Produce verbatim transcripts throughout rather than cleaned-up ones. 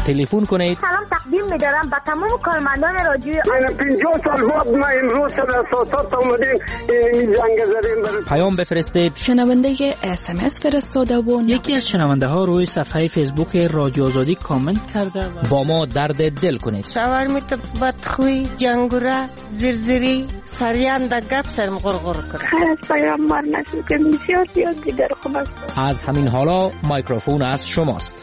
تلفن کنید. سلام تقدیم می‌دارم به تمام کارمندان رادیو. من پنجاه سال بعد ما امروز در اساسات اومدیم این جنگ زدیم برای پیام بفرستید. شنونده اس ام اس فرستاده و یکی از شنونده ها روی صفحه فیسبوک رادیو آزادی کامنت کرده و با ما درد دل کنید. شاورمیت بدخوی جنگوره زرزری سریان در گپ سرم غرغر کنه. خیر از پیامبر نشد که بسیار زیاد دیگر خوب است. از همین حالا مایکروفون از شماست.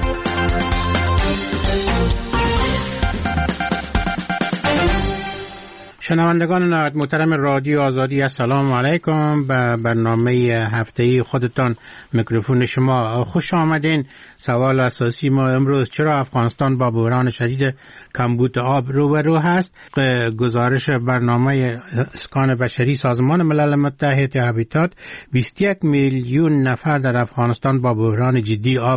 شنوندگان نهایت محترم رادیو آزادی السلام علیکم. به برنامه هفته‌ای خودتان میکروفون شما خوش آمدین. سوال اساسی ما امروز چرا افغانستان با بحران شدید کمبود آب روبرو هست؟ گزارش برنامه اسکان بشری سازمان ملل متحد هابیتات بیست و یک میلیون نفر در افغانستان با بحران جدی آب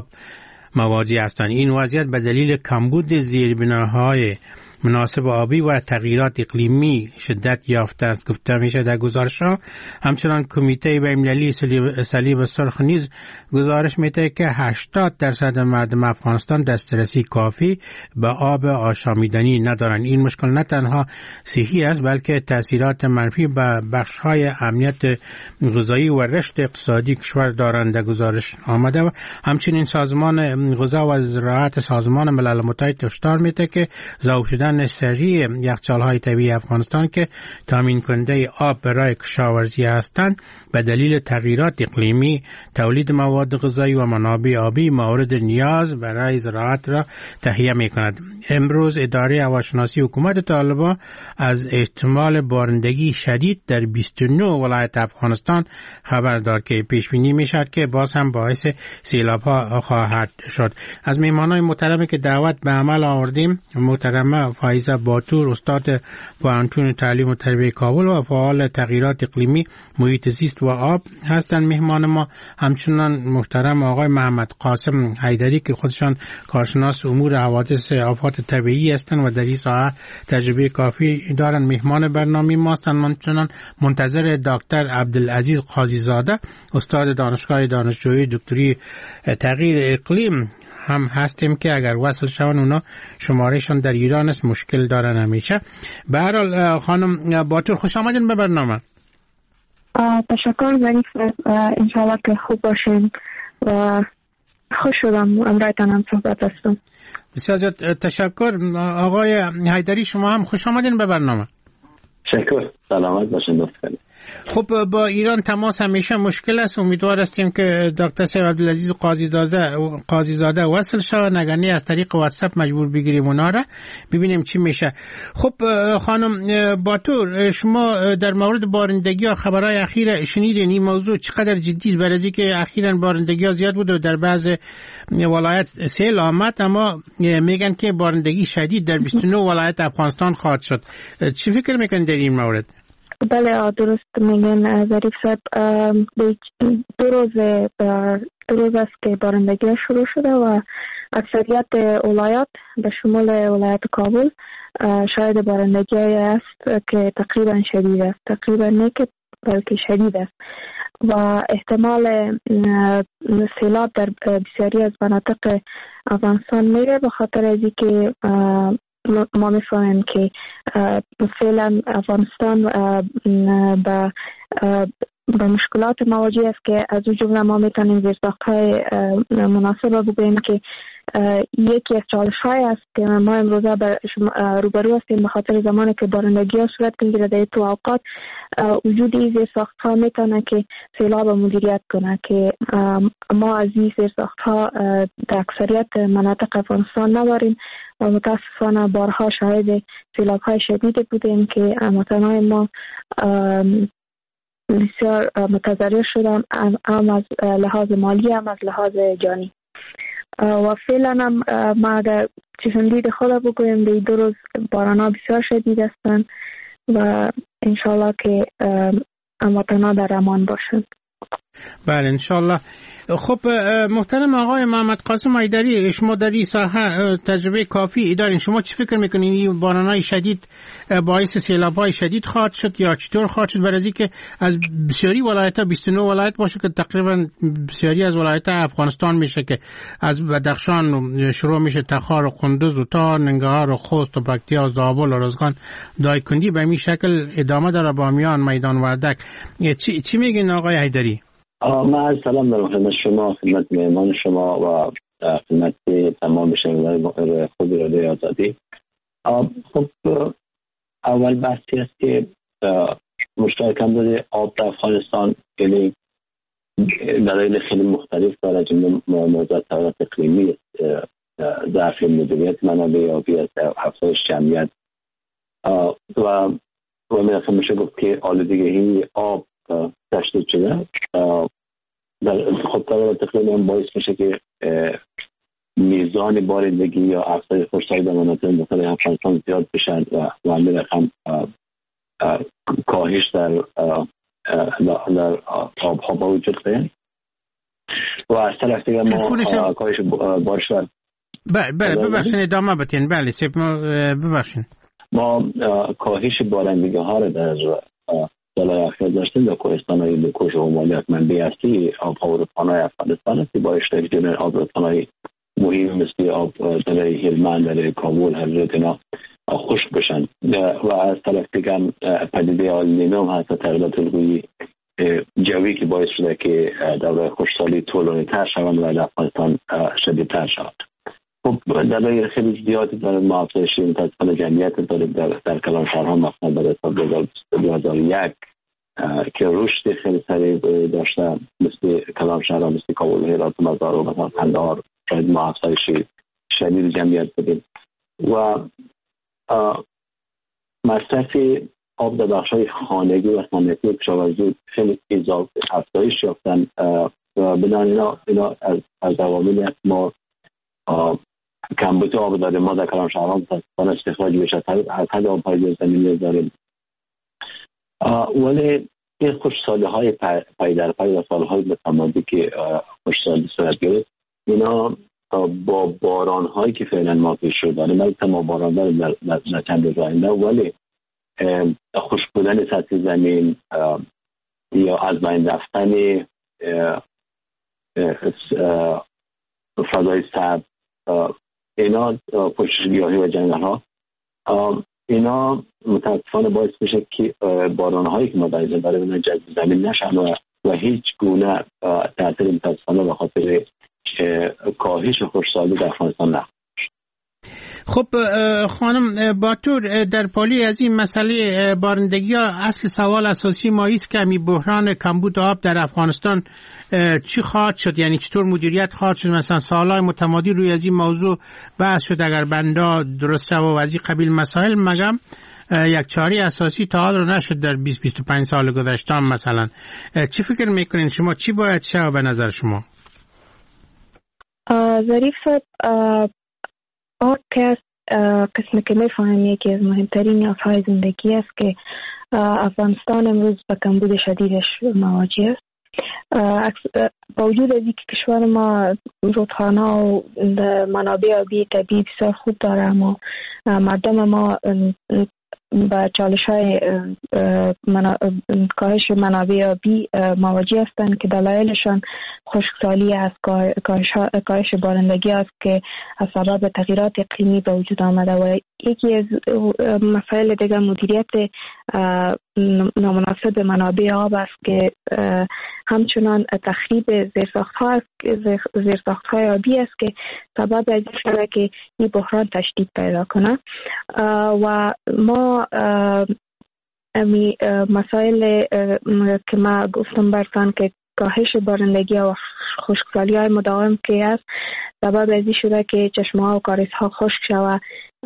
مواجه هستند. این وضعیت به دلیل کمبود زیربناهای مناسب آبی و تغییرات اقلیمی شدت یافته است گفته میشه در گزارش ها. همچنان کمیته بین‌المللی صلیب سرخ نیز گزارش میده که هشتاد درصد مردم افغانستان دسترسی کافی به آب آشامیدنی ندارند. این مشکل نه تنها صحی است بلکه تاثیرات منفی به بخش های امنیت غذایی و رشد اقتصادی کشور دارند در گزارش آمده. و همچنین سازمان غذا و زراعت سازمان ملل متحد هشدار میده که ذوب شدن سریع یخچال‌های طبیعی افغانستان که تامین کننده آب برای کشاورزی هستند به دلیل تغییرات اقلیمی تولید مواد غذایی و منابع آبی مورد نیاز برای زراعت را تهیه می‌کند. امروز اداره هواشناسی حکومت طالبان از احتمال بارندگی شدید در بیست و نه ولایت افغانستان خبر داد که پیش بینی می‌شود که باز هم باعث سیلاب‌ها خواهد شد. از مهمانان محترمی که دعوت به عمل آوردیم محترمه فایزه باتور استاد پوهنتون تعلیم و تربیت کابل و فعال تغییرات اقلیمی محیط زیست و آب هستند مهمان ما. همچنان محترم آقای محمد قاسم حیدری که خودشان کارشناس امور حوادث آفات طبیعی هستند و در این ساحه تجربه کافی دارند مهمان برنامه ما هستند. همچنان منتظر دکتر عبدالعزیز قاضی زاده استاد دانشگاه دانشجویی دکتری تغییر اقلیم هم هستیم که اگر وصل شون اونا شمارهشان در ایران است مشکل دارن همیشه. به هر حال خانم باتور خوش آمدین به برنامه. تشکر ظریف، انشاءالله که خوب باشین و خوش شدم امرایتان هم صحبت هستم. بسیار زیاد تشکر. آقای حیدری شما هم خوش آمدین به برنامه. تشکر، سلامت باشین دوستان. خب با ایران تماس همیشه مشکل است. امیدوار هستیم که دکتر سید عبدالعزیز قاضی زاده قاضی زاده وصل شود، نگرانی از طریق واتساپ مجبور بگیریم اونا را ببینیم چی میشه. خب خانم باتور شما در مورد بارندگی ها خبرهای اخیر شنیدین؟ این موضوع چقدر جدی است؟ برای اینکه اخیراً بارندگی ها زیاد بود و در بعض ولایت سیل آمد، اما میگن که بارندگی شدید در بیست و نه ولایت افغانستان خواهد شد. چی فکر میکنید در این مورد؟ بله درست میگن ظریف صاحب. دو روز دو روز است که بارندگی شروع شده و اکثریت ولایات به شمول ولایت کابل شاید بارندگی است که تقریبا شدید است، تقریبا نه که بلکه شدید است و احتمال سیلاب در بسیاری از مناطق افغانستان میره به خاطر از اینکه ما میفهمیم که فعلا افغانستان به به مشکلات مواجه است که از اون جمله ما میتونیم زیرساخت‌های مناسب بگوییم که یکی از چالش‌های است که ما امروزه روبرو هستیم به خاطر زمانی که بارندگی ها صورت میگیره در تو اوقات وجود این زیرساخت‌ها میتونه که سیلاب مدیریت کنه که ما از این زیرساخت‌ها در اکثریت مناطق افغانستان نداریم و متاسفانه بارها شاهد سیلاب‌های شدید بودیم که هموطنان ما بسیار متضرر شدن هم از لحاظ مالی هم از لحاظ جانی و فعلا هم ما اگر چشمدید خود بگویم در دو روز باران‌ها بسیار شدید هستند و انشالله که هموطنان در امان باشند. بله انشالله. خب محترم آقای محمد قاسم حیدری، شما در این ساحه تجربه کافی دارین، شما چی فکر میکنین این بارانهای شدید باعث سیلاب‌های شدید خواهد شد یا چطور خواهد شد؟ برای که از بسیاری ولایت‌ها بیست و نه ولایت باشه که تقریبا بسیاری از ولایت‌ها افغانستان میشه که از بدخشان شروع میشه، تخار و قندوز و تا ننگرهار و خوست و پکتیا و زابل و روزگان دایکنډي به این شکل ادامه داره، بامیان، میدان وردک. چی چی میگین آقای حیدری؟ من از سلام دارم خدمت شما، خدمت مهمان شما و خدمت تمام شنوندگان خود رادیو آزادی. خب اول بحثی است که مشکل کمبود آب در افغانستان یعنی دلایل خیلی مختلف داره، جمله موضوع تغییرات اقلیمی، ضعف مدیریت منابع آبی است، افزایش جمعیت و و میشه گفت که آلودگی آب تشدید شده. در خود تغییرات اقلیمی هم باعث میشه که میزان بارندگی یا افزایش خشکسالی در مناطق مختلف افغانستان زیاد بشن و و همین رقم کاهش در در آبها با وجود بیاید و از طرف دیگه ما کاهش بارش در بله ببخشید ادامه بدین. بله سیب ببخشید. ما کاهش بارندگی ها رو در سالهای اخیر داشتیم در کوهستان‌های لوکوش و مالیات منبع اصلی آب‌ها و رودخانه‌های افغانستان است که باعث شده که آب رودخانه‌های مهم مثل آب دره هلمند، دره کابل، هرات اینا خشک بشن و از طرف دیگه پدیده آلنینو هست، تغییرات الگویی جوی که باعث شده که دوره خشکسالی طولانی‌تر شوند و در افغانستان شدیدتر شود. خب دلایل خیلی زیادی داره. ما افزایش متاسفانه جمعیت داریم در در کلانشهرها، مثلا در سال دو هزار و یک که رشد خیلی سریع داشته، مثل کلانشهرها، مثل کابل، هرات، مزار و مثلا قندهار شاید ما افزایش شدید جمعیت بدیم و مصرف آب در بخش‌های خانگی و صنعتی کشاورزی خیلی اضافه افزایش یافتن و بنابراین اینا اینا از از عواملی ما کمبود آب داریم. ما در کلانشهرها متاسفانه استخراج بیش از حد آب‌های زمینی داریم، ولی این خشکسالی‌های پی در پی و سال‌های متمادی که خشکسالی صورت گرفت اینا با باران‌هایی که فعلا ما پیش رو داریم، البته ما باران داریم در, در چند روز آینده، ولی خشک بودن سطح زمین یا از بین رفتن فضای سبز، اینا پوشش گیاهی و جنگل‌ها، اینا متاسفانه باعث میشه که باران‌هایی که ما در اینجا داریم جذب زمین نشن و, و هیچ گونه تأثیر متاسفانه به خاطر کاهش خشکسالی در افغانستان نخواهد. خب خانم باتور، در پالی از این مسئله بارندگی ها اصل سوال اساسی ما است که می بحران کمبود آب در افغانستان چی خواهد شد؟ یعنی چطور مدیریت خواهد شد؟ مثلا سالهای متمادی روی از این موضوع بحث شد، اگر بندا درست شد و از این قبیل مسائل، مگم یک چاره اساسی تا حال رو نشد در بیست بیست و پنج سال گذشته مثلا. چی فکر میکنین شما؟ چی باید شه به نظر شما؟ ظریف صاحب، آب که قسمی که میفهمیم یکی از مهمترین نیازهای زندگی است که افغانستان امروز با کمبود شدیدش مواجه است. با وجود از اینکه کشور ما رودخانه و منابع آبی طبیعی بسیار خوب داره، اما مردم ما با چالش‌های کاهش منابع آبی مواجه هستند که دلایلشان خشکسالی است، کاهش بارندگی است که از سبب تغییرات اقلیمی به وجود آمده و یکی از مسائل دیگر مدیریت نامناسب منابع آب است که همچنان تخریب زیرساخت‌ها است، زیرساخت‌های آبی است که سبب از این شده که این بحران تشدید پیدا کنه و ما امی مسائل که ما گفتم برسان که کاهش بارندگی و خشکسالی های مداوم که است سبب از این شده که چشمه ها و کاریزها خشک شود،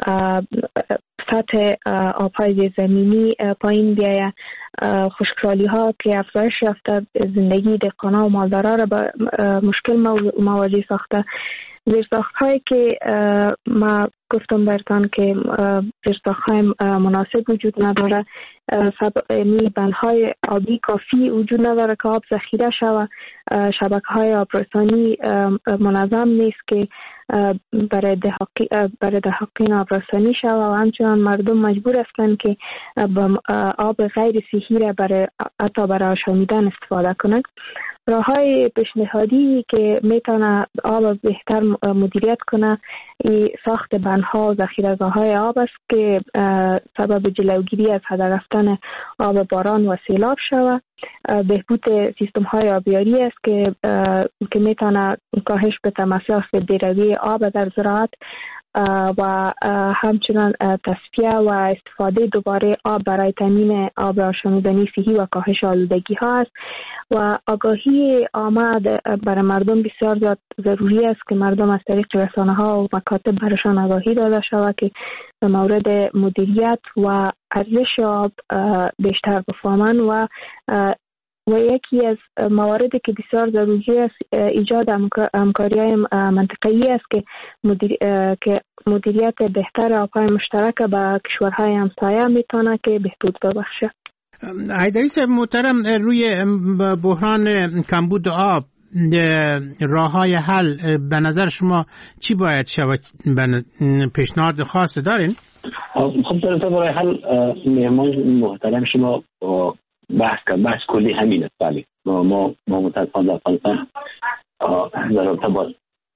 سطح آبهای زمینی پایین بیاید، خشکسالی ها که افزایش یافته زندگی دهقانا و مالدارا را به مشکل مواجه ساخته. زیرساخت هایی که ما گفتم برتان که زیرساخت‌های مناسب وجود نداره، بندهای آبی کافی وجود نداره که آب ذخیره شود، شبکه‌های آبرسانی منظم نیست که برای برای دهقین آبرسانی شود و همچنان مردم مجبور هستند که آب غیر صحی را برای حتی برای آشامیدن استفاده کنند. راه‌های پیشنهادی که میتونه آب بهتر مدیریت کنه ای ساخت بندها و ذخیره‌گاه‌های آب است که سبب جلوگیری از هدر رفتن آب باران و سیلاب شود. بهبود سیستم‌های آبیاری است که که میتونه کاهش بده مصرف بی‌رویه آب در زراعت و همچنان تصفیه و استفاده دوباره آب برای تامین آب آشامیدنی صحی و کاهش آلودگی ها است و آگاهی آمد برای مردم بسیار زیاد ضروری است که مردم از طریق رسانه ها و مکاتب برشان آگاهی داده شود که به مورد مدیریت و ارزش آب بیشتر بفهمند و و یکی از مواردی که بسیار ضروری است ایجاد همکاری‌های منطقه‌ای است که مدیر... که مدیریت بهتر آب‌های مشترک با کشورهای همسایه میتونه که بهبود ببخشه. حیدری صاحب محترم، روی بحران کمبود آب راه‌های حل به نظر شما چی باید شود؟ پیشنهاد خاص دارین؟ خب در برای حل مهمان محترم شما بحث کرد، بحث کلی همین است. بله ما ما ما متاسفانه در افغانستان در رابطه با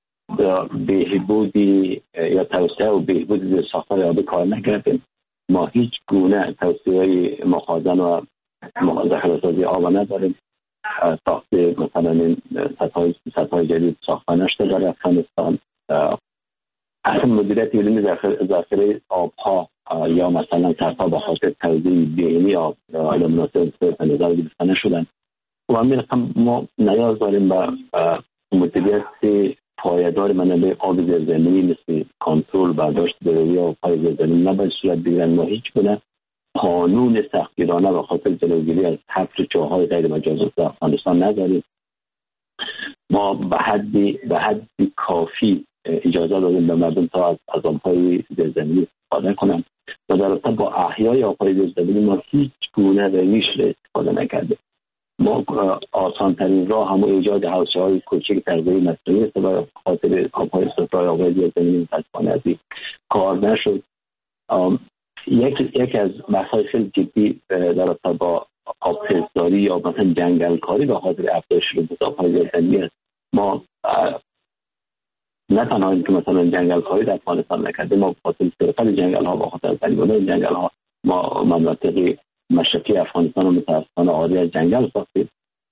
بهبودی یا توسعه و بهبود زیرساخت‌های آبی کار نکردیم. ما هیچ گونه توسعه مخازن و ذخیره‌سازی آب نداریم. ساخت مثلا سطح سطح جدید ساخته نشده در افغانستان. اصلا مدیریت علمی ذخیره آبها یا مثلا سرپا به خاطر توزیع بی‌عینی آب یا مناسب به نظر گرفته نشدن و همین رقم ما نیاز داریم به مدیریت پایدار منابع آب زیرزمینی مثل کنترل برداشت ضروری آب‌های زیرزمینی نباید صورت بگیرن. ما هیچ گونه قانون سختگیرانه به خاطر جلوگیری از حفر چاه‌های غیر مجاز در افغانستان نداریم. ما به حدی به حدی کافی اجازه دادیم به مردم تا از از آب‌های زیرزمینی استفاده کنند و در رابطه با احیای آب‌های زیرزمینی ما هیچ گونه روش را استفاده نکردیم. ما آسان‌ترین راه هم ایجاد حوضچه‌های کوچک تغذیه مصنوعی است به خاطر آب‌های صفرای آب‌های زیرزمینی متأسفانه از کار نشد. یک یک از بحث‌های خیلی جدی در رابطه با آبخیزداری یا مثلا جنگلکاری به خاطر افزایش رطوبت آب‌های زیرزمینی است. ما نه تنها اینکه مثلا جنگلکاری در افغانستان نکردیم، ما به خاطر سرقت جنگل‌ها به خاطر تریدن جنگل‌ها ما مناطق مشرقی افغانستان رو متأسفانه عاری از جنگل ساختیم.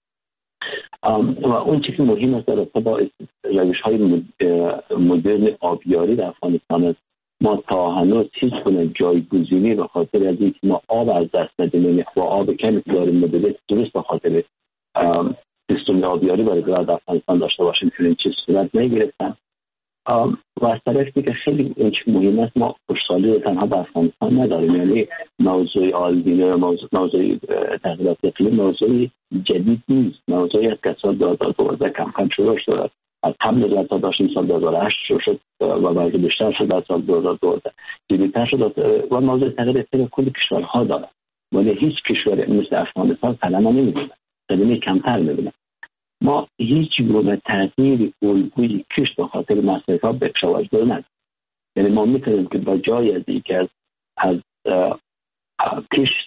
و اون چیزی که مهم است در رابطه با روش‌های مدرن آبیاری در افغانستان است. ما تا هنوز هیچ گونه جایگزینی به خاطر از اینکه ما آب از دست ندیم و آب کمی که داریم مدیریت درست به خاطر سیستم آبیاری برای در افغانستان داشته باشیم که این چیز صورت نگرفتن. و از طرف دیگه خیلی این چیز مهم است، ما خوشحالی رو تنها به افغانستان نداریم. یعنی موضوع آلودگی موضوع موضوع تغییرات اقلیمی موضوع جدید نیست، موضوعی است که سال دو هزار و دوازده کم کم شروع شد. از قبل از داشتیم سال دو هزار و هشت شروع شد و بعد بیشتر شد در سال دو هزار و دوازده جدی‌تر شد و موضوع تغییر اقلیمی کل کشورها داره ولی هیچ کشوری مثل افغانستان کلمه نمی‌دونه، کلمه کمتر می‌دونه. ما هیچ گونه تغییر الگوی کشت به خاطر مصرفات به کشاورز داره نداریم. یعنی ما می‌تونیم که با جای از اینکه از از کشت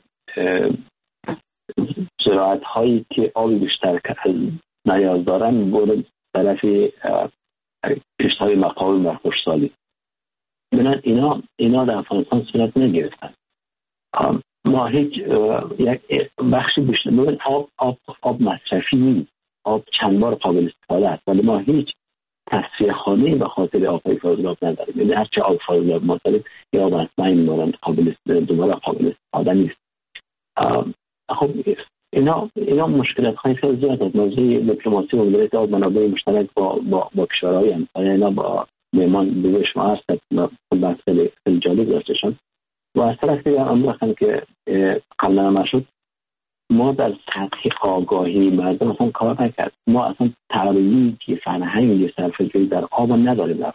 زراعت هایی که آب بیشتر نیاز دارن برای طرف کشت های مقاوم و خشکسالی. بنابراین اینا اینا در افغانستان صورت نگرفتن. ما هیچ یک بخشی بیشتر ببین آب آب آب مصرفی نیست، آب چند بار قابل استفاده است ولی ما هیچ تصفیه خانه‌ای به خاطر آب‌های فاضلاب نداریم. یعنی هر چه آب فاضلاب ما داریم یا آب اصلا می‌مونن قابل دوباره قابل استفاده نیست. خب اینا اینا مشکلات خیلی زیاد است. موضوع دیپلماسی و مدیریت آب منابع مشترک با با با کشورهای همسایه اینا با میهمان به شما هست بحث خیلی جالب داشتشون و از طرف دیگه هم وقتی که قبلا هم شد ما در سطح آگاهی مردم اصلا کار نکرد. ما اصلا ترویج فرهنگ صرفه‌جویی در آب نداریم در افغانستان.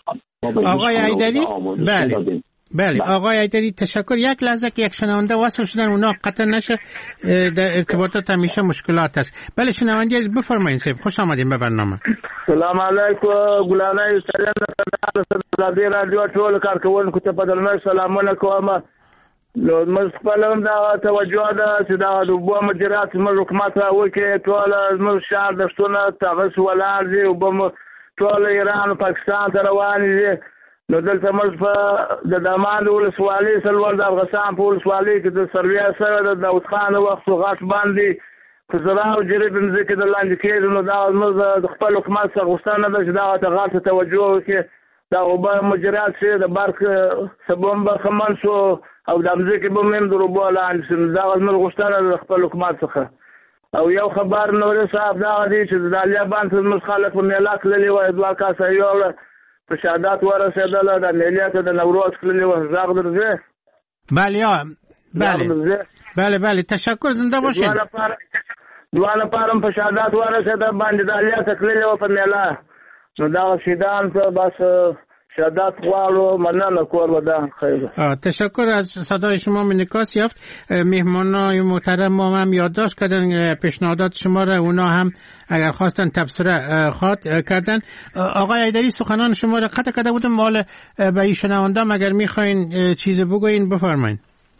آقای حیدری بله بله آقای حیدری تشکر. یک لحظه که یک شنونده وصل شدن اونا قطع نشه، در ارتباطات همیشه مشکلات است. بله شنونده از بفرمایید صاحب، خوش آمدین به برنامه. سلام علیکم ګلانای سلام د رادیو ټول کارکونکو ته په درنه سلامونه کوم. نو موږ خپل دا توجه ده چې دا د وبو مجرات موږ حکومت راوکړي ټول موږ شهر د شتونه تاسو ولار دي وبو ټول ایران او پاکستان ته روان دي. نو دلته موږ په د داماد ولسوالۍ سلور د افغانستان په ولسوالۍ کې د سرویا سره د داود خان وخت غاټ باندې په زرا او جریب ځکه د لاندې کېږي. نو دا موږ د خپل حکومت څخه غوښتنه ده چې دا ته غاټ توجه وکړي. دا وبو مجرات چې د برق سبب به خمن شو او د امریکا په مم دروبو لاندې دا موږ غوښتنه د خپل حکومت څخه. او یو خبر نور صاحب دا دی چې د طالبان څخه مخالف په ملاک للی و ادوار کاسه یو په شهادت ورسېدل د ملیت د نوروز کلی و زاغ درځه. بله یا بله بله بله تشکر زنده باشین. دوانه پارم په شهادت ورسېدل باندې د الیات کلی و په ملا. نو دا شیدان ته بس شهادت غواړو مننه کور ودا خیر. تشکر از صدای شما منعکس یافت. مهمانای محترم ما هم یادداشت کردن پیشنهادات شما را، اونا هم اگر خواستن تبصره خواد کردن. آقای حیدری سخنان شما را قطع کرده بودم، مال به این شنوندم اگر میخواین چیز بگوین بفرمایید.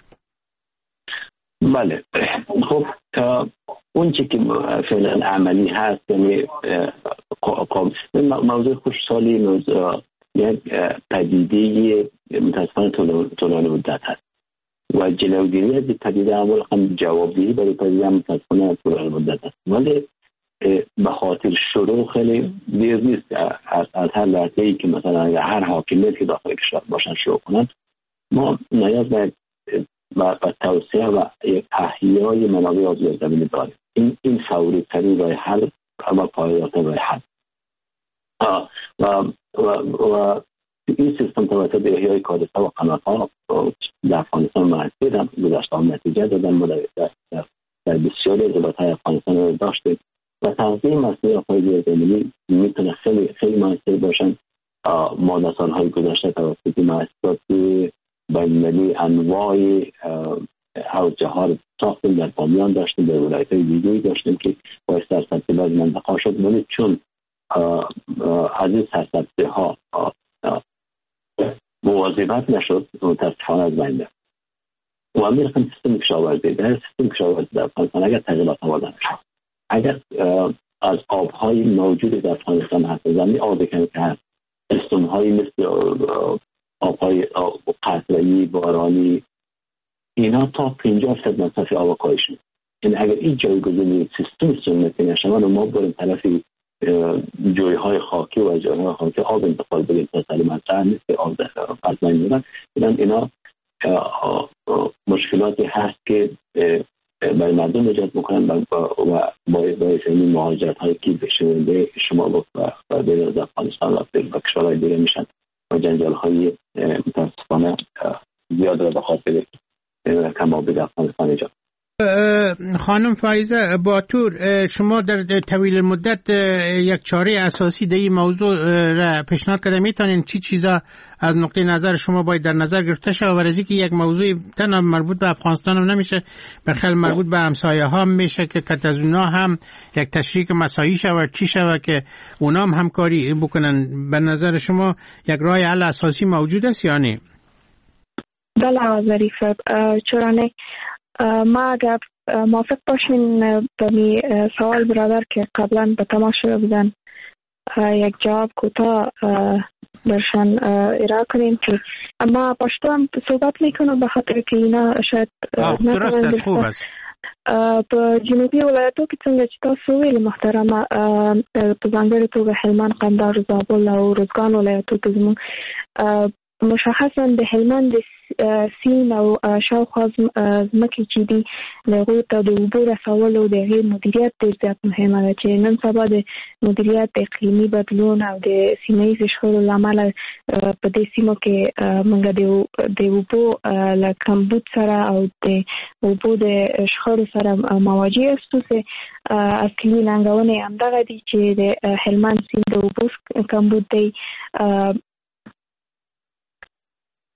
بله خب تا اون چی که فعلا عملی هست یعنی موضوع خوشحالی موضوع یک پدیده متاسفانه طولانی مدت هست و جلوگیری از پدیده اول هم جوابدهی برای پدیده متاسفانه طولانی مدت هست. ولی به خاطر شروع خیلی دیر نیست از, از هر لحظه‌ای که مثلا اگر هر حاکمیت که داخل کشور باشن شروع کنند. ما نیاز به با توسعه و احیای منابع آب زمینی داریم. این این فوری ترین راه حل و پایدارترین راه حل و و و این سیستم توسط احیای کادرها و قنات‌ها در افغانستان محصول هم گذشته هم نتیجه دادن. ما در, در, در بسیاری از ضباط‌های افغانستان رو داشتیم و تغذیه مسئله آفای زمینی میتونه خیلی خیلی محصول باشن. ما در سالهای گذشته توسط مؤسسات بین‌المللی انواع حوزه ها رو ساختیم، در بامیان داشتیم، در ولایت‌های دیگه‌ای داشتیم که باعث سرسبزی بعضی منطقه‌ها شد. ولی چون از این سرسبزی ها مواظبت نشد متاسفانه از بین رفت. و هم میرسیم سیستم کشاورزی. در سیستم کشاورزی در افغانستان اگر تغییرات آورده نشد، اگر از آبهای موجود در افغانستان هست، زمین آبی که هست، استمهای مثل آبهای قطره‌ای بارانی، اینا تا پنجاه درصد مصرف آب کاهش می‌کنه. یعنی اگر این جایگزینی سیستم سنتی نشه و ما بریم طرف جویهای خاکی و جویهای خاکی آب انتقال بدیم تا سلیمت‌تر نیست که آب از بین میرن. اینا مشکلاتی هست که برای مردم ایجاد میکنن و باعث این مهاجرت هایی که بشونده شما و بین از افغانستان و کشورهای دیگه میشن و جنجال های متاسفانه زیاد را به خاطر کمابی در افغانستان ایجاد. خانم فایزه باتور، شما در طویل مدت یک چاره اساسی در این موضوع را پیشنهاد کرده، میتونین چی چیزا از نقطه نظر شما باید در نظر گرفته شود؟ و از اینکه یک موضوع تنها مربوط به افغانستان هم نمیشه، بلکه مربوط به همسایه ها میشه که کت از اونا هم یک تشریک مساعی شود، چی شود که اونا هم همکاری بکنن. به نظر شما یک راه حل اساسی موجود است یا نه؟ بله ظریف صاحب، چرا نه؟ ما اگر موافق باشین به می سوال برادر که قبلا به تماس شده بودن یک جواب کوتاه برشان ارائه کنیم که ما پشتو هم صحبت میکنم به خاطر که اینا شاید درست است، خوب است. په جنوبي ولایتو کې څنګه چې تاسو ویلي محترمه په ځانګړې توګه هلمند، قندهار، زابل او روزګان ولایتو کې زموږ مشخصا د هلمند سین او شاوخوا ځمکې چې دي د هغوی ته د اوبو رسولو د هغې مدیریت ډېر زیات مهمه ده چې نن سبا د مدیریت د اقلیمي بدلون او د سیمه ییزو شخړو له امله په دې سیمو کې موږ د اوبو له کمبود سره او د اوبو د شخړو سره مواجه یاستو چې اصلي ننګونې همدغه دي چې د هلمند سیند د اوبو کمبود دی.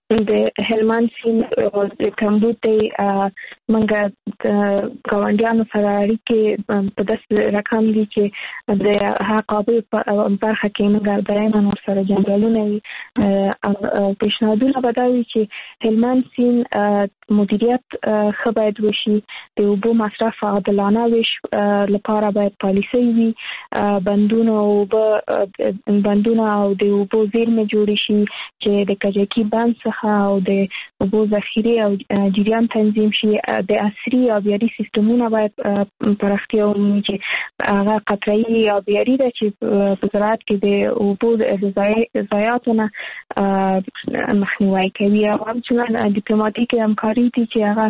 د هلمند سیند د کمبود دی موږ د ګاونډیانو سره اړیکې په داسې رقم دي چې د حقابې په برخه کې موږ دایما ورسره جنجالونه وي او پیشنهادونه به دا وي چې هلمند سیند مدیریت ښه باید وشي، د اوبو مصرف عادلانه ویش لپاره باید پالیسۍ وي، بندونه او بندونه او د اوبو زیرمې جوړې شي چې د کجکي بند څخه او د اوبو ذخیرې او جریان تنظیم شي. د عصري آبیاري سیستمونه باید پراختیا ومومي چې هغه قطره‌ای آبیاري ده چې په زراعت کې د اوبو د ضایعاتو نه مخنیوی کوي او همچنان ډیپلوماټیکې همکاري دي چې هغه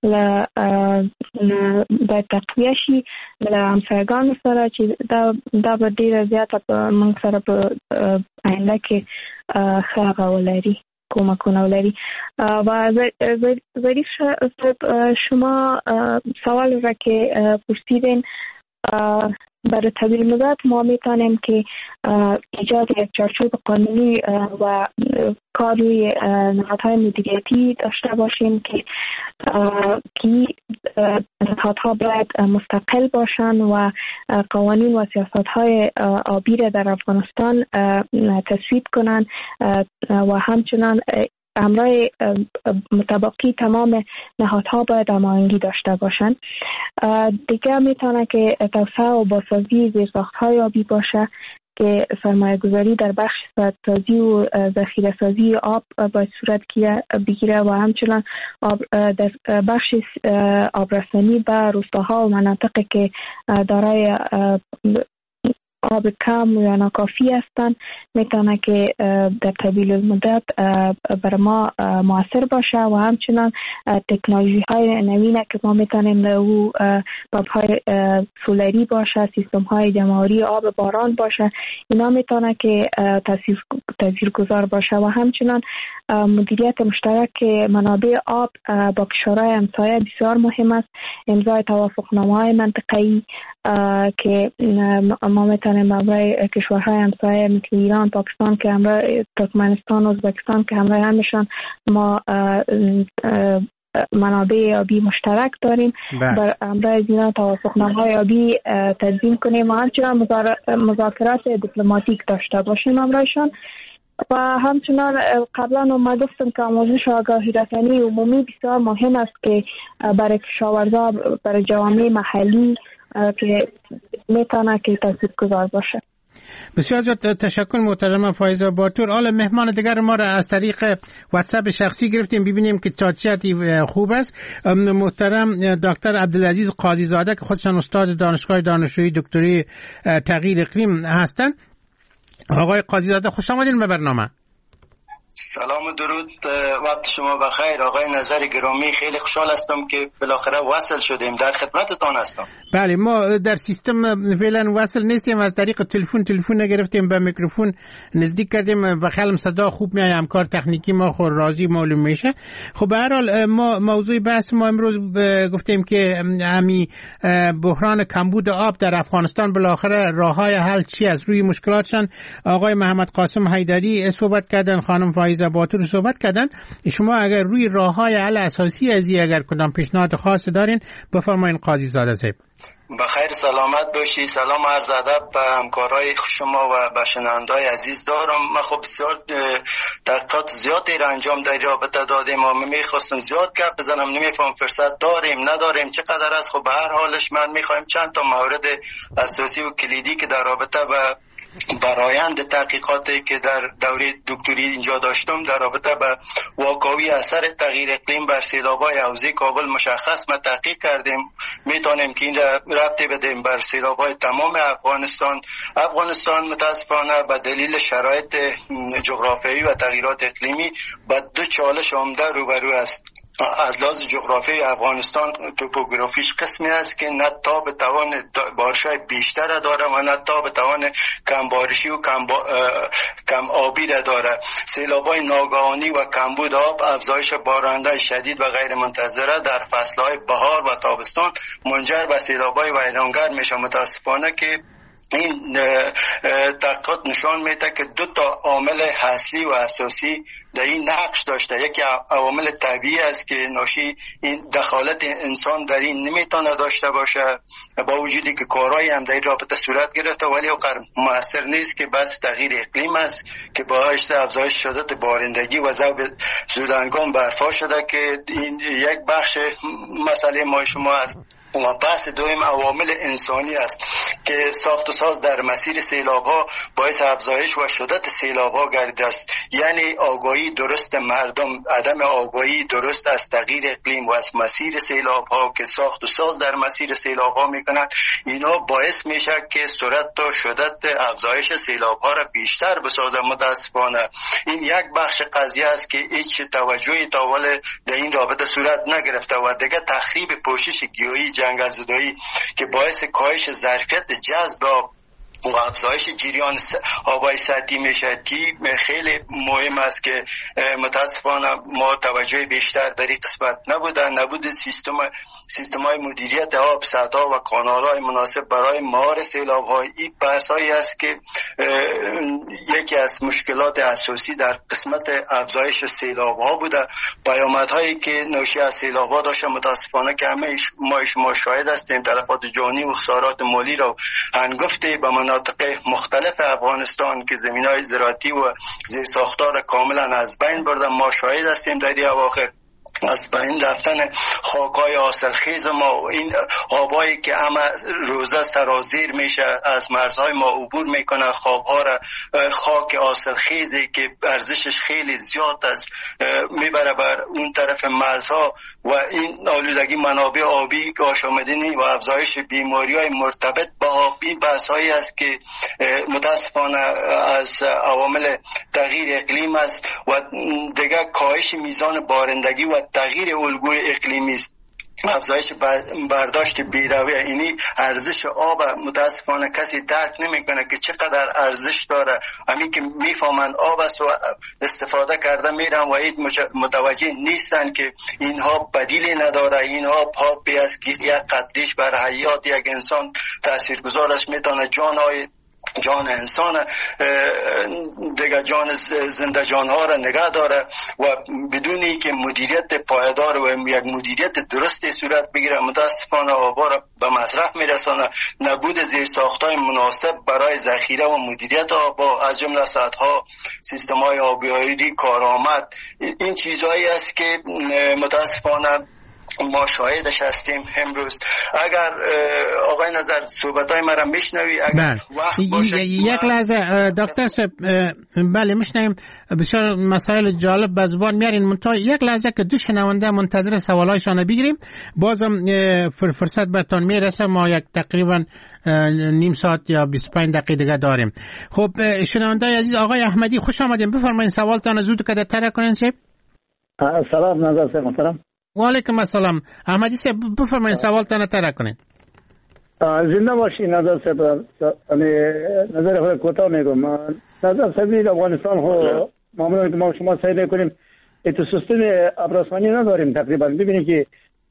باید تقویه شي له همسایګانو سره چې دا دا به ډېره زیاته موږ سره په آینده کې ښه هغه ولري کمکونه ولري. و ظریف صاحب شما سوال را که پرسیدین برای تبدیل مدت ما میتونیم که ایجاد یک چارچوب قانونی و کار روی نهادهای مدیریتی داشته باشیم که که نهادها باید مستقل باشند و قوانین و سیاستهای آبی را در افغانستان تصویب کنند و همچنان همراه مطابقی تمام نهادها باید هماهنگی داشته باشند. دیگه میتونه که توسعه و بازسازی زیرساخت‌های آبی باشه که سرمایه گذاری در بخش سدسازی و ذخیره سازی آب باید صورت بگیره و همچنان در بخش آبرسانی به روستاها و مناطقی که دارای آب کم یا ناکافی هستند میتونه که در طویل المدت بر ما موثر باشه و همچنان تکنولوژی های نوینه که ما میتونیم در او باب های سولری باشه، سیستم های جمع‌آوری آب باران باشه، اینا میتونه که تاثیرگذار باشه و همچنان مدیریت مشترک منابع آب با کشورهای همسایه بسیار مهم است. امضای توافقنامه‌های منطقه‌ای که ما میتونیم برای کشورهای همسایه مثل ایران، پاکستان که همراه ترکمنستان و ازبکستان که همراه همشان ما منابع آبی مشترک داریم، بر همراه اینا توافقنامه‌های آبی تنظیم کنیم و همچنان مذاکرات دیپلماتیک داشته باشیم همراهشان. و همچنان قبلا ما گفتم که آموزش آگاهی رسانی عمومی بسیار مهم است که برای کشاورزا، برای جوامع محلی که میتونه که تاثیرگذار باشه. بسیار زیاد تشکر محترم فایزه باتور. حالا مهمان دیگر ما را از طریق واتساپ شخصی گرفتیم، ببینیم که چاچیتی خوب است. محترم دکتر عبدالعزیز قاضی زاده که خودشان استاد دانشگاه دانشجویی دکتری تغییر اقلیم هستند. آقای قاضی زاده خوش آمدین به برنامه. سلام و درود، وقت شما بخیر. آقای نظر گرامی، خیلی خوشحال هستم که بالاخره وصل شدیم، در خدمتتان هستم. بله، ما در سیستم فعلا وصل نیستیم، از طریق تلفن تلفن نگرفتیم، به میکروفون نزدیک کردیم و خیلی صدا خوب میاد، همکار تکنیکی ما خود راضی معلوم میشه. خب به هر حال ما موضوع بحث ما امروز گفتیم که همین بحران کمبود آب در افغانستان بالاخره راههای حل چی است، روی مشکلاتشان آقای محمد قاسم حیدری صحبت کردن، خانم فایزه باتور صحبت کردن. شما اگر روی راههای حل اساسی از این اگر کدام پیشنهاد خاص دارین بفرمایید قاضی زاده صاحب. بخیر سلامت باشی. سلام عرض ادب به همکارای شما و به شنونده‌های عزیز دارم. من خب بسیار تحقیقات زیادی را انجام در رابطه دادیم و میخواستم زیاد گپ بزنم، نمیفهم فرصت داریم نداریم چقدر است. خب به هر حالش من میخوایم چند تا مورد اساسی و کلیدی که در رابطه با برآیند تحقیقاتی که در دوره دکتری اینجا داشتم در رابطه با واقعی اثر تغییر اقلیم بر سیلاب‌های حوزه کابل مشخص ما تحقیق کردیم. میتونیم که این را ربطی بدیم بر سیلاب‌های تمام افغانستان. افغانستان متاسفانه به دلیل شرایط جغرافیایی و تغییرات اقلیمی با دو چالش عمده روبرو است. از لحاظ جغرافی افغانستان توپوگرافیش قسمی است که نه تا به توان بارش‌های بیشتر داره و نه تا به توان کم بارشی و کم, با... کم آبی داره. سیلاب‌های ناگهانی و کمبود آب، افزایش بارندهای شدید و غیر منتظره در فصل‌های بهار و تابستان منجر به سیلاب‌های ویرانگر میشه. متاسفانه که این تحقیقات نشان میده که دو تا عامل اصلی و اساسی در این نقش داشته. یکی عوامل طبیعی است که ناشی این دخالت انسان در این نمیتونه داشته باشه، با وجودی که کارهایی هم در این رابطه صورت گرفته، ولی اوقات مؤثر نیست، که بس تغییر اقلیم است که باعث افزایش شدت بارندگی و ذوب زودهنگام برپا شده که این یک بخش مسئله ما شما است. و بحث دویم عوامل انسانی است که ساخت و ساز در مسیر سیلاب ها باعث افزایش و شدت سیلاب ها گردیده است. یعنی آگاهی درست مردم، عدم آگاهی درست از تغییر اقلیم و از مسیر سیلاب ها که ساخت و ساز در مسیر سیلاب ها میکنند، اینا باعث میشه که سرعت و شدت افزایش سیلاب ها را بیشتر بسازه. متاسفانه این یک بخش قضیه است که هیچ توجهی تا اول در این رابطه صورت نگرفته و دیگه تخریب پوشش گیاهی، جنگل‌زدایی که باعث کاهش ظرفیت جذب و افزایش جریان آبای سطحی میشه که خیلی مهم است که متاسفانه ما توجه بیشتر در این قسمت نبوده. نبود سیستم سیستم‌های مدیریت آب، سدها و کانال‌های مناسب برای مهار سیلاب‌ها، این بحث‌هایی است که یکی از مشکلات اساسی در قسمت افزایش سیلاب‌ها بوده. پیامدهایی که ناشی از سیلاب‌ها داشته متاسفانه که همه ما شما شاهد هستیم، تلفات جانی و خسارات مالی را هنگفته به مناطق مختلف افغانستان که زمین‌های زراعتی و زیرساختار کاملا از بین برده. ما شاهد هستیم در این اواخر از بین رفتن خاک‌های حاصلخیز ما، این آبایی که همه روزه سرازیر میشه از مرزهای ما عبور میکنه، خوابها را خاک حاصلخیزی که ارزشش خیلی زیاد است میبره بر اون طرف مرزها و این آلودگی منابع آبی که آشامیدنی و افزایش بیماری‌های مرتبط با آبی بحث‌هایی است که متاسفانه از عوامل تغییر اقلیم است و دیگه کاهش میزان بارندگی و تغییر الگوی اقلیمی است. افزایش برداشت بیرویه، اینی ارزش آب متاسفانه کسی درک نمیکنه که چقدر ارزش داره. همین که میفهمند آب است و استفاده کرده میرن و این متوجه نیستن که اینها بدیلی نداره. اینها پاپی است که یک قطریش بر حیات یک انسان تاثیرگذار است، میتونه جانهای جان انسان دیگه جان زنده جانها را نگه داره و بدونی که مدیریت پایدار و یک مدیریت درستی صورت بگیره متاسفانه آبا را به مصرف میرسانه. نبود زیرساخت‌های مناسب برای ذخیره و مدیریت آبا از جمله سدها، سیستم‌های آبیاری کارآمد، این چیزهایی است که متاسفانه ما شاهدش هستیم امروز. اگر آقای نظر صحبتای مرا میشنوی اگر وقت باشه یک لحظه دکتر صاحب، بله میشنویم، بسیار مسائل جالب به زبان میارین، منتها یک لحظه که دو شنونده منتظر سوالایشان بگیریم، بازم فرصت برتان میرسه. ما یک تقریبا نیم ساعت یا بیست و پنج دقیقه دیگه داریم. خب شنونده عزیز آقای احمدی خوش آمدین، بفرمایید سوالتان زود که تر کنین. صاحب سلام نظر صاحب محترم. و علیکم السلام. احمدی صاحب بفرمایید سوالتان تر کنین. زنده باشی نظر صاحب. نظر خود کوتاه میگم. نظر صاحب افغانستان خو معمولا که ما شما سعی کنیم ات سیستم ابرسانی نداریم تقریبا. ببینید که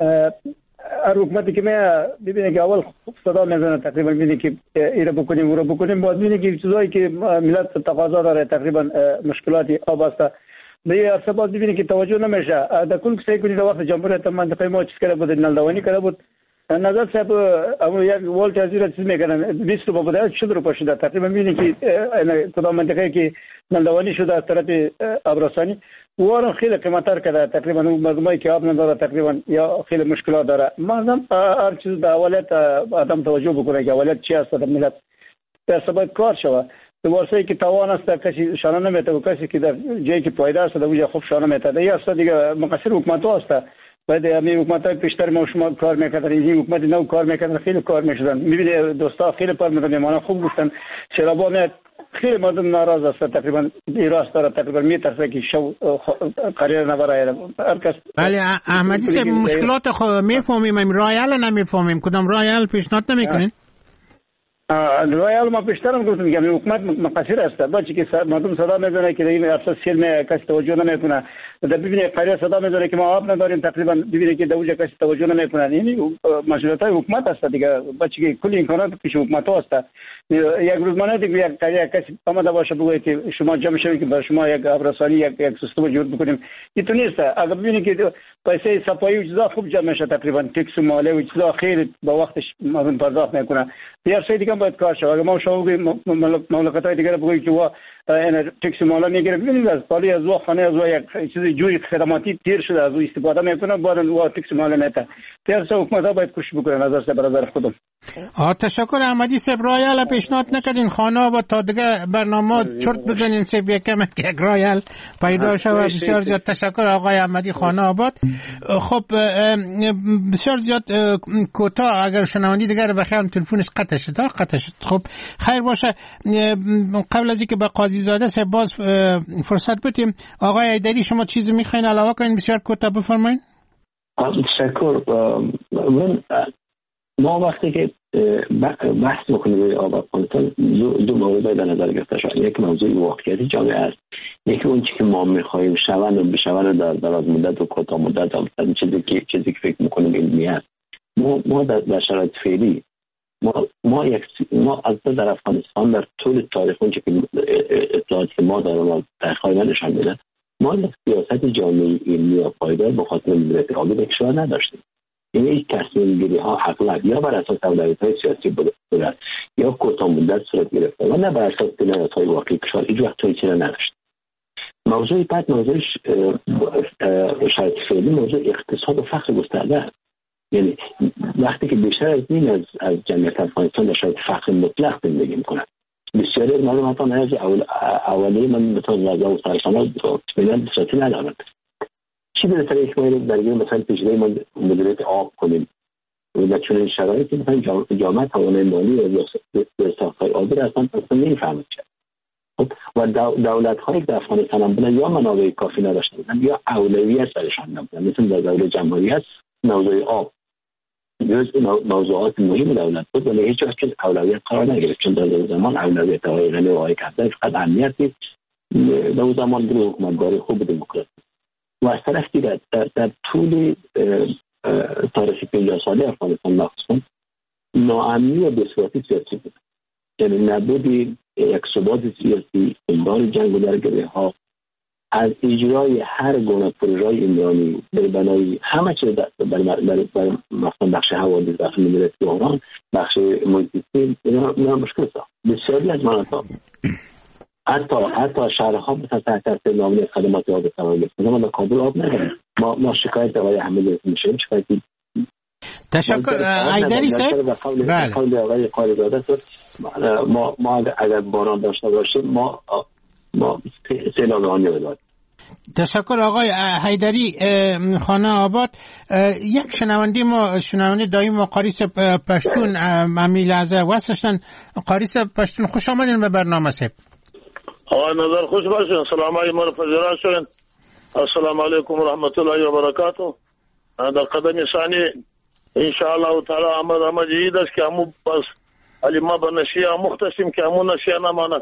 هر حکومتی که ما ببینید که اول خوب صدا میزنه تقریبا، ببینید که ایره بکنیم اون رو بکنیم، بعد ببینید که چیزایی که ملت تقاضا داره تقریبا مشکلات آب است به این عرصه باز ببینید که توجه نمیشه. در کل سعی کنید وقت جمهوریت منطقه ما چیز کرده بود، نلدوانی کرده بود. نظر صاحب اما یک والت از این چیز میکنن بیست رو بوده شد رو پاشیده تقریبا. ببینید که کدام منطقه که نلدوانی شده از طرف ابرسانی وارن خیلی قیمتر کرده تقریبا. اون مردمایی که آب نداره تقریبا یا خیلی مشکلات داره. مردم هر چیز به اولت آدم توجه بکنه که اولت چی است در ملت در سبب کار شود. واسه که توان است کسی شانه نمیته و کسی که در جایی که پایدار است در اونجا خوب شانه میته. یا است دیگه مقصر حکومت ها است. بعد همین حکومت های پیشتر ما شما کار میکردن، این حکومت نو کار میکردن، خیلی کار میشدن. میبینی دوستا خیلی پر میدن میمانه خوب گفتن سیلابا میاد خیلی مردم ناراض است تقریبا. ایراست داره تقریبا میترسه که شو قرار نبره هر کس. بله احمدی صاحب مشکلات خو میفهمیم، رای حل نمیفهمیم، کدام رای حل پیشنهاد نمیکنین؟ رویال ما پیشترم گفتم که حکومت مقصر است. بچه که مردم صدا میزنه که این افسر سیل کسی توجه نمیکنه، در ببینه قریه صدا میزنه که ما آب نداریم، تقریبا ببینه که دوجه کسی توجه نمیکنه. یعنی مسئولیت های حکومت است دیگه. بچه که کل امکانات پیش حکومت است. یک روز ما ندیگه یک قریه کسی آمده باشه بگه که شما جمع شوید که برای شما یک ابرسانی یک یک سیستم جور بکنیم. این تو نیست. اگر ببینه که پیسه صفایی و چیزا خوب جمع میشه، تقریبا تکس و ماله و چیزا خیلی با وقتش مردم پرداخت میکنه. دیگر سه دیگه باید کار شود. اگر ما شما بگیم مملکت های دیگر بگوییم که وا این تکس و ماله میگیره، ببینید از پالی از وا خانه از وا یک چیز جوی خدماتی تیر شده از او استفاده میکنه، بعد وا تکس و ماله میته. دیگر سه حکومت ها باید کوشش بکنه نظر سه برادر خودم. آه تشکر احمدی صاحب. رایل پیشنهاد نکردین خانه آباد تا دیگه برنامه چرت بزنین صاحب یکم یک رایل پیدا شود. بسیار زیاد تشکر آقای احمدی خانه آباد. خب بسیار زیاد کوتاه اگر شنوندی دیگر بخیرم تلفنش قطع شد قطع شد. خب خیر باشه، قبل از اینکه به قاضی زاده صاحب باز فرصت بدیم، آقای حیدری شما چیزی میخواین علاوه کنین؟ بسیار کوتاه بفرمایید. تشکر. من ما وقتی که بحث میکنیم روی آب افغانستان دو موضوع در نظر گرفته شد. یک موضوع واقعیتی جامعه است، یکی اون چیزی که ما میخواهیم شون و بشون در دراز مدت و کوتاه مدت و چیزی که چیزی که فکر میکنیم علمی است. ما ما در, در شرایط فعلی ما ما یک ما از در افغانستان در طول تاریخ اون چیزی که اطلاعاتی که ما داریم در خواهی نشان میده، ما یک سیاست جامعه علمی و پایدار به خاطر مدیریت آبی در کشور نداشتیم. این یک تصمیم گیری ها اغلب یا بر اساس اولویت های سیاسی بوده یا کوتاه مدت صورت گرفته و نه بر اساس دلایل های واقعی کشور. هیچ وقت توی چیزی نداشت. موضوع بعد موضوع شرایط فعلی موضوع اقتصاد و فقر گسترده است. یعنی وقتی که بیشتر از این از از جمعیت افغانستان در شرایط فقر مطلق زندگی میکنند، بسیاری از مردم حتی از اول اولیه من مثلا غذا و سرشانه اطمینان صحتی ندارند. چی بهتره یک ما درگیر مثلا پیشگیری ما مدیریت آب کنیم و در چنین شرایطی مثلا جامعه توانایی مالی و ساخت‌های آبی را اصلا اصلا نمی‌فهمد. خب و دولت‌هایی که در افغانستان هم بودن یا منابع کافی نداشتن یا اولویت سرشان نبودن، مثل در دوره جمهوریت موضوع آب جز موضوعات مهم دولت بود ولی هیچ وقت اولویت قرار نگرفت، چون در زمان اولویت های غنی و های کسایی فقط امنیت نیست. در زمان در حکومتداری خوب دموکراسی و از طرف دیگر در, در طول تاریخ پنجاه ساله افغانستان مخصوصا ناامنی و بثباتی سیاسی بود. یعنی نبودی یک ثبات سیاسی، انبار جنگ و درگیری ها، از اجرای هر گونه پروژه‌های عمرانی در بنای همه چیز بر بر مثلا بخش حوادث، بخش مدیریت بحران، بخش محیطی اینا مشکل است. بسیاری از مناطق حتی حتی شهرها مثلا تحت تاثیر ناامنی خدمات آب قرار گرفتن. ما در کابل آب نداریم. ما ما شکایت آقای احمدی میشیم شکایتی. تشکر حیدری صاحب. بله. قول آقای قاری داده ما ما اگر باران داشته باشیم ما ما سیلاب آنی بداریم. تشکر آقای حیدری خانه آباد. یک شنونده ما شنونده دایم ما قاریس پشتون امی لحظه واسشن. قاریس پشتون خوش آمدین به برنامه صاحب. آقای نظر خوش باشین. سلام علیکم مرفجران شوین. السلام علیکم و رحمت الله و برکاته. در قدم ثانی انشاءالله تعالی آمد آمد عید است که همون بس علی ما به نشیه مختصیم که همون نشیه نماند.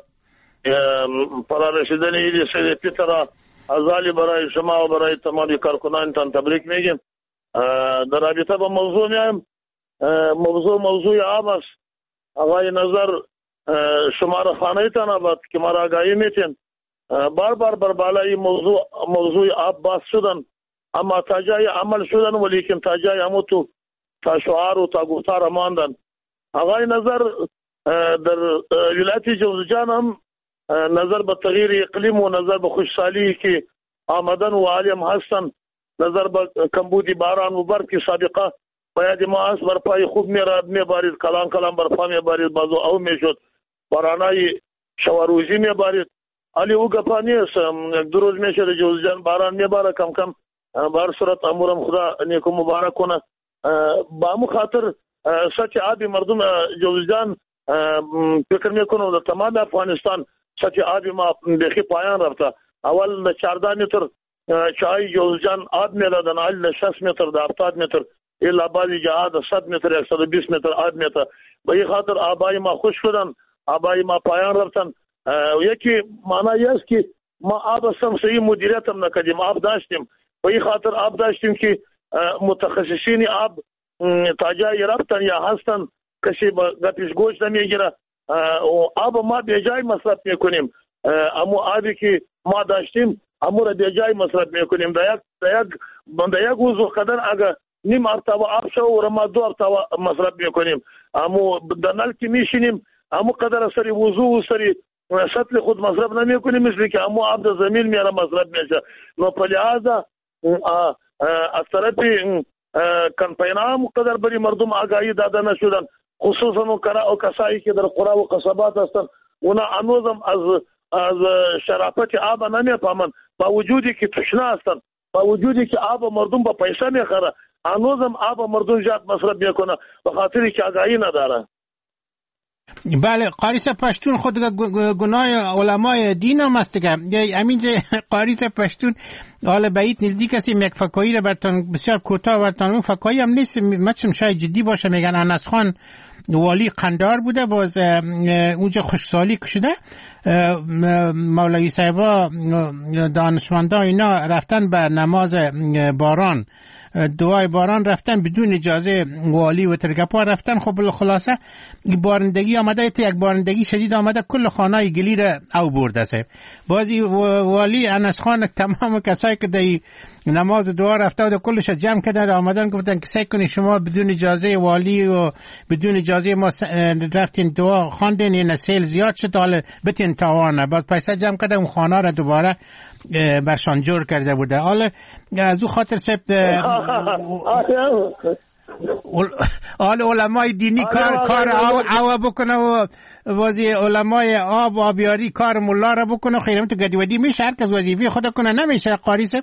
فرارسیدن عید سید پیتر ازالی برای شما و برای تمامی کارکنانتان تبریک میگیم. در رابطه با موضوع میایم. موضوع موضوع آب است. آقای نظر شما را خانه‌تان آباد که ما را آگاهی میتین بار بار بر بالای موضوع موضوع آب باز شدن، اما تا جای عمل شدن ولیکن تا جای همو تو تا شعار و تا گفتار ماندن. آقای نظر در ولایت جوزجان هم نظر به تغییر اقلیم و نظر به خوشحالی که آمدن و عالم هستن، نظر به کمبودی باران و برف که سابقه باید ما از برپای خوب میراد میبارید، کلان کلان برپا میبارید، بازو او میشد بارانای شواروزی میبارید. علی او گپا نیست. یک دو روز میشه در جوزجان باران میباره کم کم. بر صورت امورم خدا نیکو مبارک کنه. با همون خاطر سطح آبی مردم جوزجان فکر میکنم در تمام افغانستان سطح آبی ما بخی پایان رفته. اول در چهارده متر چای جوزجان آب میدادن، اول در شصت متر در هفتاد متر الا بعضی جاها در صد متر یک صد و بیست متر آب میده. به این خاطر آبای ما خوش شدن، آبای ما پایان رفتن. یکی معنی است که ما آب صحیح مدیریت هم نکردیم. آب داشتیم، به این خاطر آب داشتیم که متخصصین آب تا جایی رفتن یا هستن کسی گپش گوش نمیگیره. آب ما به جای مصرف میکنیم، امو آبی که ما داشتیم امو را به جای مصرف میکنیم. در یک در یک در یک وضو قدر اگر نیم ارتبا آب شو و ما دو ارتبا مصرف میکنیم. امو در نل که میشینیم امو قدر سری وضو و سری سطل خود مصرف نمیکنیم، مثل که امو آب در زمین میاره مصرف میشه. نو په لحاظه از طرف کمپینا هم قدر بری مردم آگاهی داده نشدن، خصوصا او کسایی که در قرا و قصبات هستن اونا هنوزم از از شرافت آب نمیفهمن، با وجودی که تشنه هستن، با وجودی که آب مردم با پیسه میخره هنوزم آب مردم زیاد مصرف میکنه به خاطری که آگاهی نداره. بله قاریس پشتون خود گناه علمای دین هم است که همین قاریس پشتون حالا بعید نزدیک هستیم یک فکایی را برتان بسیار کوتاه برتان اون فکایی هم نیست مچم شاید جدی باشه. میگن انس خان والی قندار بوده، باز اونجا خوشسالی کشیده، مولوی صاحبا دانشمندا اینا رفتن به نماز باران دعای باران رفتن بدون اجازه والی و ترگپا رفتن. خب خلاصه بارندگی آمده، یک بارندگی شدید آمده کل خانه‌ای گلی را او برده است. بازی والی انس خان تمام کسایی که در نماز دعا رفته و کلش جمع کردن آمدن گفتن که سعی کنید شما بدون اجازه والی و بدون اجازه ما رفتین دعا خواندین، این سیل زیاد شد حالا بتین تاوانه. بعد پیسه جمع کردن اون خانه را دوباره برشان جور کرده بوده. حالا از او خاطر سبت حالا علمای دینی کار کار آوا بکنه و وازی علمای آب و آبیاری کار ملا را بکنه. خیرم تو گدیودی میشه هر کس وظیفه خود کنه نمیشه قاریسه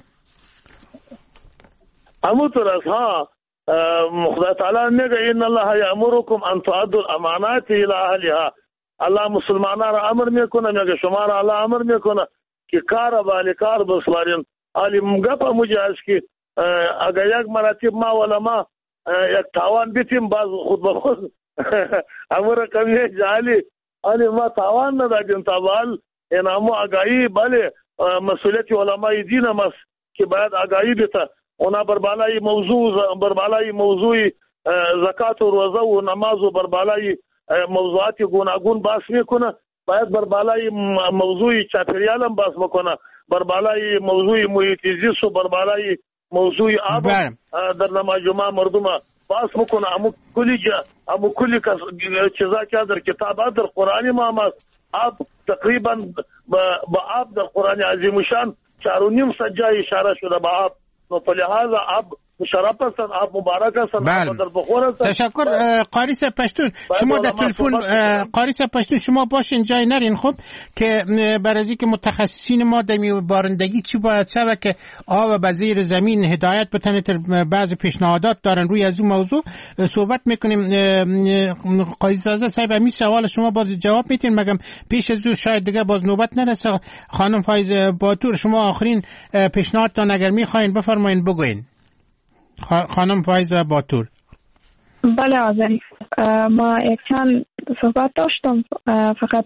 همونطور است. ها خدا تعالی میگه ان الله یامرکم ان تؤدوا الامانات الى اهلها. الله مسلمانان را امر میکنه، میگه شما را الله امر میکنه که کار والی کار بسپارین. علی مگپ مجاز که اگر یک مراتب ما علما یک تاوان بیتیم باز خود به خود امر کمی جالی علی ما تاوان ندادیم تاوال اینامو آگاهی بله مسئولیت علمای دین هم است که باید آگاهی بیته. اونا بربالای موضوع بربالای موضوعی زکات و روزه و نماز و بربالای موضوعات گوناگون بحث میکنه، باید بربالای موضوع چاپریال هم بحث بکنه، بربالای موضوع محیط زیست و بربالای موضوع آب در نماز جمعه مردم بحث بکنه. امو کلی جا امو کلی چیزا که در کتابات در قرآن ما هم آب تقریبا با آب در قرآن عظیم شان چار و نیم سجای اشاره شده با آب. نو په لحاظ آب مشرف هستن، آب مبارک هستن، آب در بخور هستن. تشکر قاریس پشتون. شما در تلفن قاریس پشتون شما باشین جای نرین خب که برای که متخصصین ما در بارندگی چی باید شوه که آب به زیر زمین هدایت بتنه بعض پیشنهادات دارن روی از اون موضوع صحبت میکنیم. قاضی زاده صاحب همین سوال شما باز جواب میتین مگم پیش از او شاید دیگه باز نوبت نرسه. خانم فایز باتور شما آخرین پیشنهادتان اگر میخواین بفرمایین بگوین. خانم فایز باتور. بله آذری ما یک چند صحبت داشتم، فقط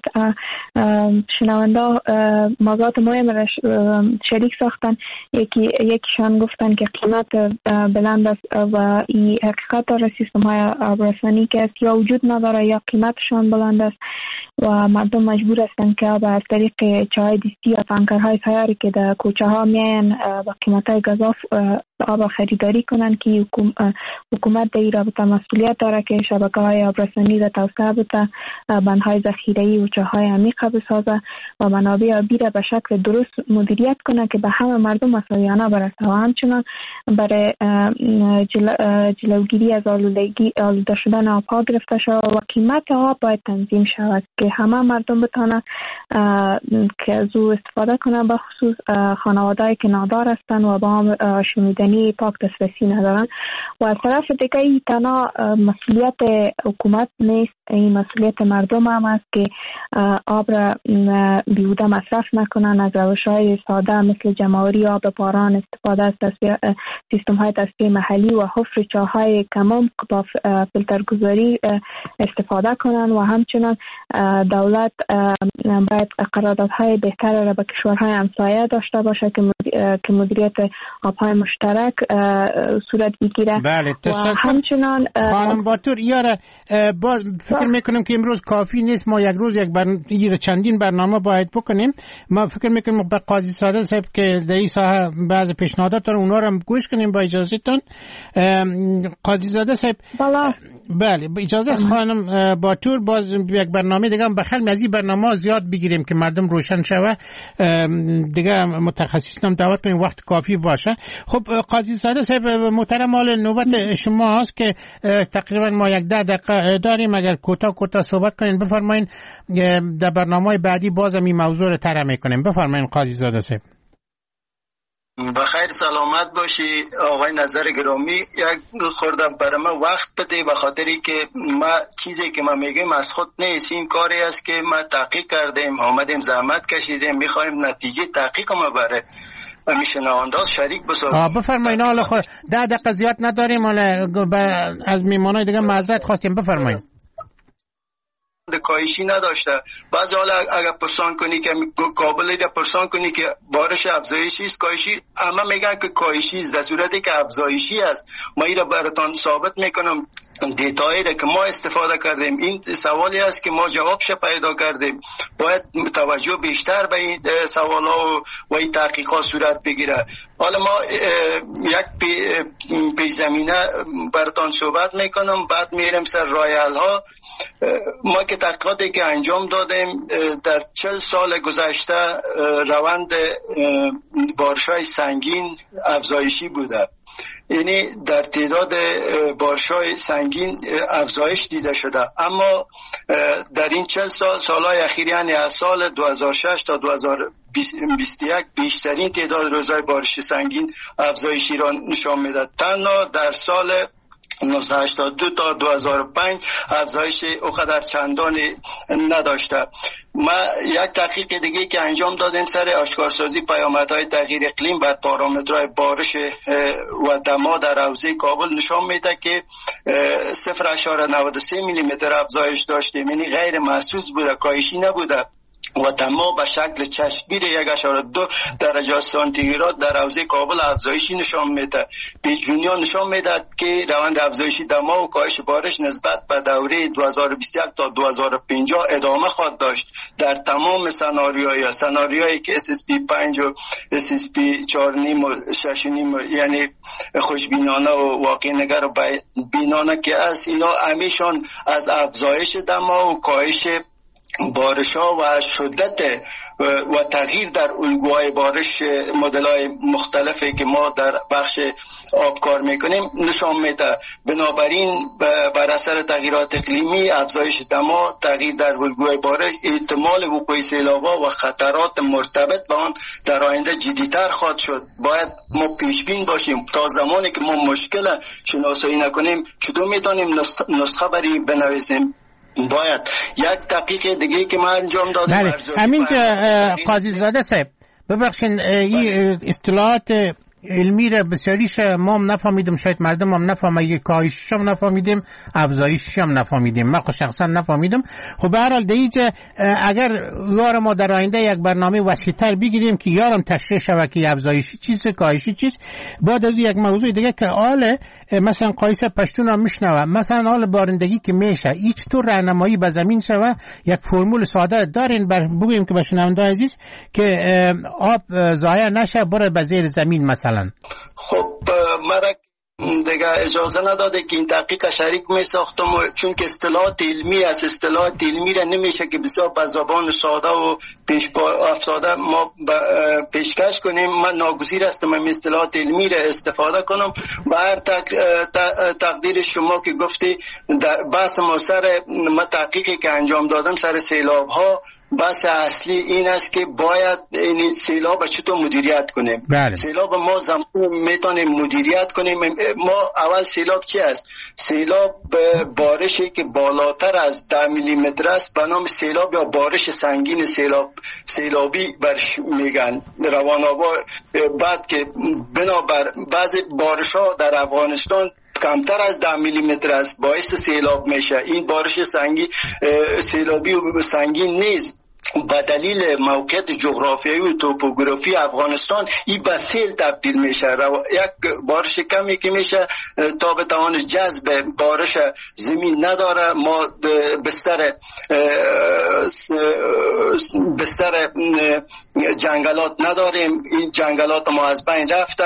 شنونده موضوعات مهم را شریک ساختن. یکی یکیشان گفتن که قیمت بلند است و این حقیقت داره سیستم های آبرسانی که است یا وجود نداره یا قیمتشان بلند است و مردم مجبور هستند که به طریق چای دستی یا تانکرهای سیاری که در کوچه ها میان با قیمت های گزاف آب خریداری کنند که حکومت در این رابطه مسئولیت داره که شبکه های آبرسانی را توسعه بده، بندهای ذخیره‌ای و چاهای عمیق بسازه و منابع آبی را به شکل درست مدیریت کنه که به همه مردم مساویانه برسه و همچنان برای جلوگیری از آلودگی آلوده شدن آبها گرفته شود و قیمت آب باید تنظیم شود که همه مردم بتانند که از او استفاده کنند، به خصوص خانواده‌ای که نادار هستند و با هم شمیدنی پاک دسترسی ندارند. و از طرف دیگه ای تنها مسئولیت حکومت نیست، این مسئولیت مردم هم است که آب را بیهوده مصرف نکنن، از روش‌های ساده مثل جمع‌آوری آب باران، استفاده از سیستم‌های تصفیه محلی و حفر چاه‌های کم‌عمق با فیلترگذاری استفاده کنن و همچنین دولت باید قراردادهای بهتر را با کشورهای همسایه داشته باشه که مدیریت آب‌های مشترک صورت بگیره. بله و همچنان خانم باتور یاره با فکر میکنم که امروز کافی نیست، ما یک روز یک بر... چندین برنامه باید بکنیم. ما فکر میکنم به قاضی ساده صاحب که در این ساحه بعض پیشنهادات داره اونا رو هم گوش کنیم با اجازهتون. قاضی زاده صاحب بله بله با اجازه است خانم باتور باز یک برنامه دیگه هم بخل از این برنامه زیاد بگیریم که مردم روشن شوه، دیگه متخصصان دعوت کنیم وقت کافی باشه. خب قاضی زاده صاحب محترم، مال نوبت شما هست که تقریبا ما یک ده دقیقه داریم، اگر کوتاه کوتاه صحبت کنین بفرمایین، در برنامه بعدی باز هم این موضوع رو طرح میکنیم. بفرمایین قاضی زاده صاحب. بخیر سلامت باشی آقای نظر گرامی. یک خورده برای من وقت بده، به خاطری که ما چیزی که ما میگیم از خود نیست، این کاری است که ما تحقیق کردیم، آمدیم زحمت کشیدیم، میخوایم نتیجه تحقیق ما بره و میشنوانده شریک بسازیم. بفرمایین. حالا خود ده دقیقه زیاد نداریم، حالا از میمانای دیگه معذرت خواستیم. بفرمایین. کاهشی نداشته. بعضی حالا اگر پرسان کنی که کابل را پرسان کنی که بارش افزایشی است کاهشی، اما میگن که کاهشی است، در صورتی که افزایشی است. ما این را براتون ثابت میکنم دیتایی را که ما استفاده کردیم. این سوالی است که ما جوابش پیدا کردیم. باید توجه بیشتر به این سوالا و, و این تحقیقات صورت بگیره. حالا ما یک پی, پی زمینه براتون صحبت میکنم، بعد میرم سر رایل ها. ما که تحقیقاتی که انجام دادیم در چهل سال گذشته روند بارش‌های سنگین افزایشی بوده، یعنی در تعداد بارش‌های سنگین افزایش دیده شده. اما در این چهل سال سالهای اخیر، یعنی از سال دو هزار و شش تا دو هزار و بیست و یک بیشترین تعداد روزهای بارش سنگین افزایشی را نشان میده. تنها در سال نوزده هشتاد و دو تا دو هزار و پنج افزایش اوقدر چندانی نداشته. ما یک تحقیق دیگه که انجام دادیم سر آشکارسازی پیامدهای تغییر اقلیم بر پارامترهای بارش و دما در حوزه کابل نشان میده که صفر اشاره نود و سه میلی متر افزایش داشتیم، یعنی غیر محسوس بوده، کاهشی نبوده. و دما به شکل چشمگیر یک اشاره دو درجه سانتیگراد در حوزه کابل افزایشی نشان میده. پیش‌بینی‌ها نشان میده که روند افزایشی دما و کاهش بارش نسبت به دوره دو هزار و بیست و یک تا دو هزار و پنجاه ادامه خواهد داشت در تمام سناریوهای سناریوهایی که اس اس پی پنج و اس اس پی چهار و نیم و شش و نیم، یعنی خوشبینانه و واقع نگر و بینانه که است، اینا همیشون از افزایش دما و کاهش بارش‌ها و شدت و تغییر در الگوهای بارش مدل‌های مختلفی که ما در بخش آب کار میکنیم نشان میده. بنابراین بر اثر تغییرات اقلیمی، افزایش دما، تغییر در الگوهای بارش، احتمال وقوع سیلاب‌ها و خطرات مرتبط با آن در آینده جدی‌تر خواهد شد. باید ما پیشبین باشیم. تا زمانی که ما مشکل شناسایی نکنیم چطور میتونیم نسخه بری بنویسیم؟ باید یک دقیقه دیگه که ما انجام دادیم. بله همینجا قاضی زاده صاحب ببخشین، این اصطلاحات علمی را بسیاریش ما هم نفهمیدم، شاید مردم هم نفهمه، یک کاهشش هم نفهمیدیم، افزایشش هم نفهمیدیم، من خود شخصا نفهمیدم. خب به هر حال دیگه اگر یار ما در آینده یک برنامه وسیع‌تر بگیریم که یارم تشریح شود که افزایشی چیز کاهشی چیز، بعد از یک موضوع دیگه که حال مثلا قایص پشتون هم میشنوه، مثلا حال بارندگی که میشه هیچ طور راهنمایی به زمین شوه، یک فرمول ساده دارین بر بگویم که به شنونده عزیز که آب ضایع نشه بره به زیر زمین مثلا. خب مرا دیگه اجازه نداده که این تحقیق شریک می ساختم، چون که اصطلاحات علمی است. اصطلاحات علمی را نمیشه که بسیار به زبان ساده و پیش افتاده ما پیشکش کنیم. من ناگزیر هستم این اصطلاحات علمی را استفاده کنم. و هر تقدیر شما که گفتی در بحث ما سر ما تحقیقی که انجام دادم سر سیلاب ها بحث اصلی این است که باید این سیلاب چطور مدیریت کنیم. بله. سیلاب ما زمان میتونیم مدیریت کنیم. ما اول سیلاب چی است؟ سیلاب بارشی که بالاتر از ده میلی متر است به نام سیلاب یا بارش سنگین سیلاب سیلابی برش میگن روان آبا. بعد که بنابر بعضی بارش ها در افغانستان کمتر از ده میلی متر است باعث سیلاب میشه. این بارش سنگی سیلابی و سنگین نیست، به دلیل موقعیت جغرافیایی و توپوگرافی افغانستان این به سیل تبدیل میشه. یک بارش کمی که میشه تا بتوان جذب بارش زمین نداره. ما بستر بستر جنگلات نداریم، این جنگلات ما از بین رفته،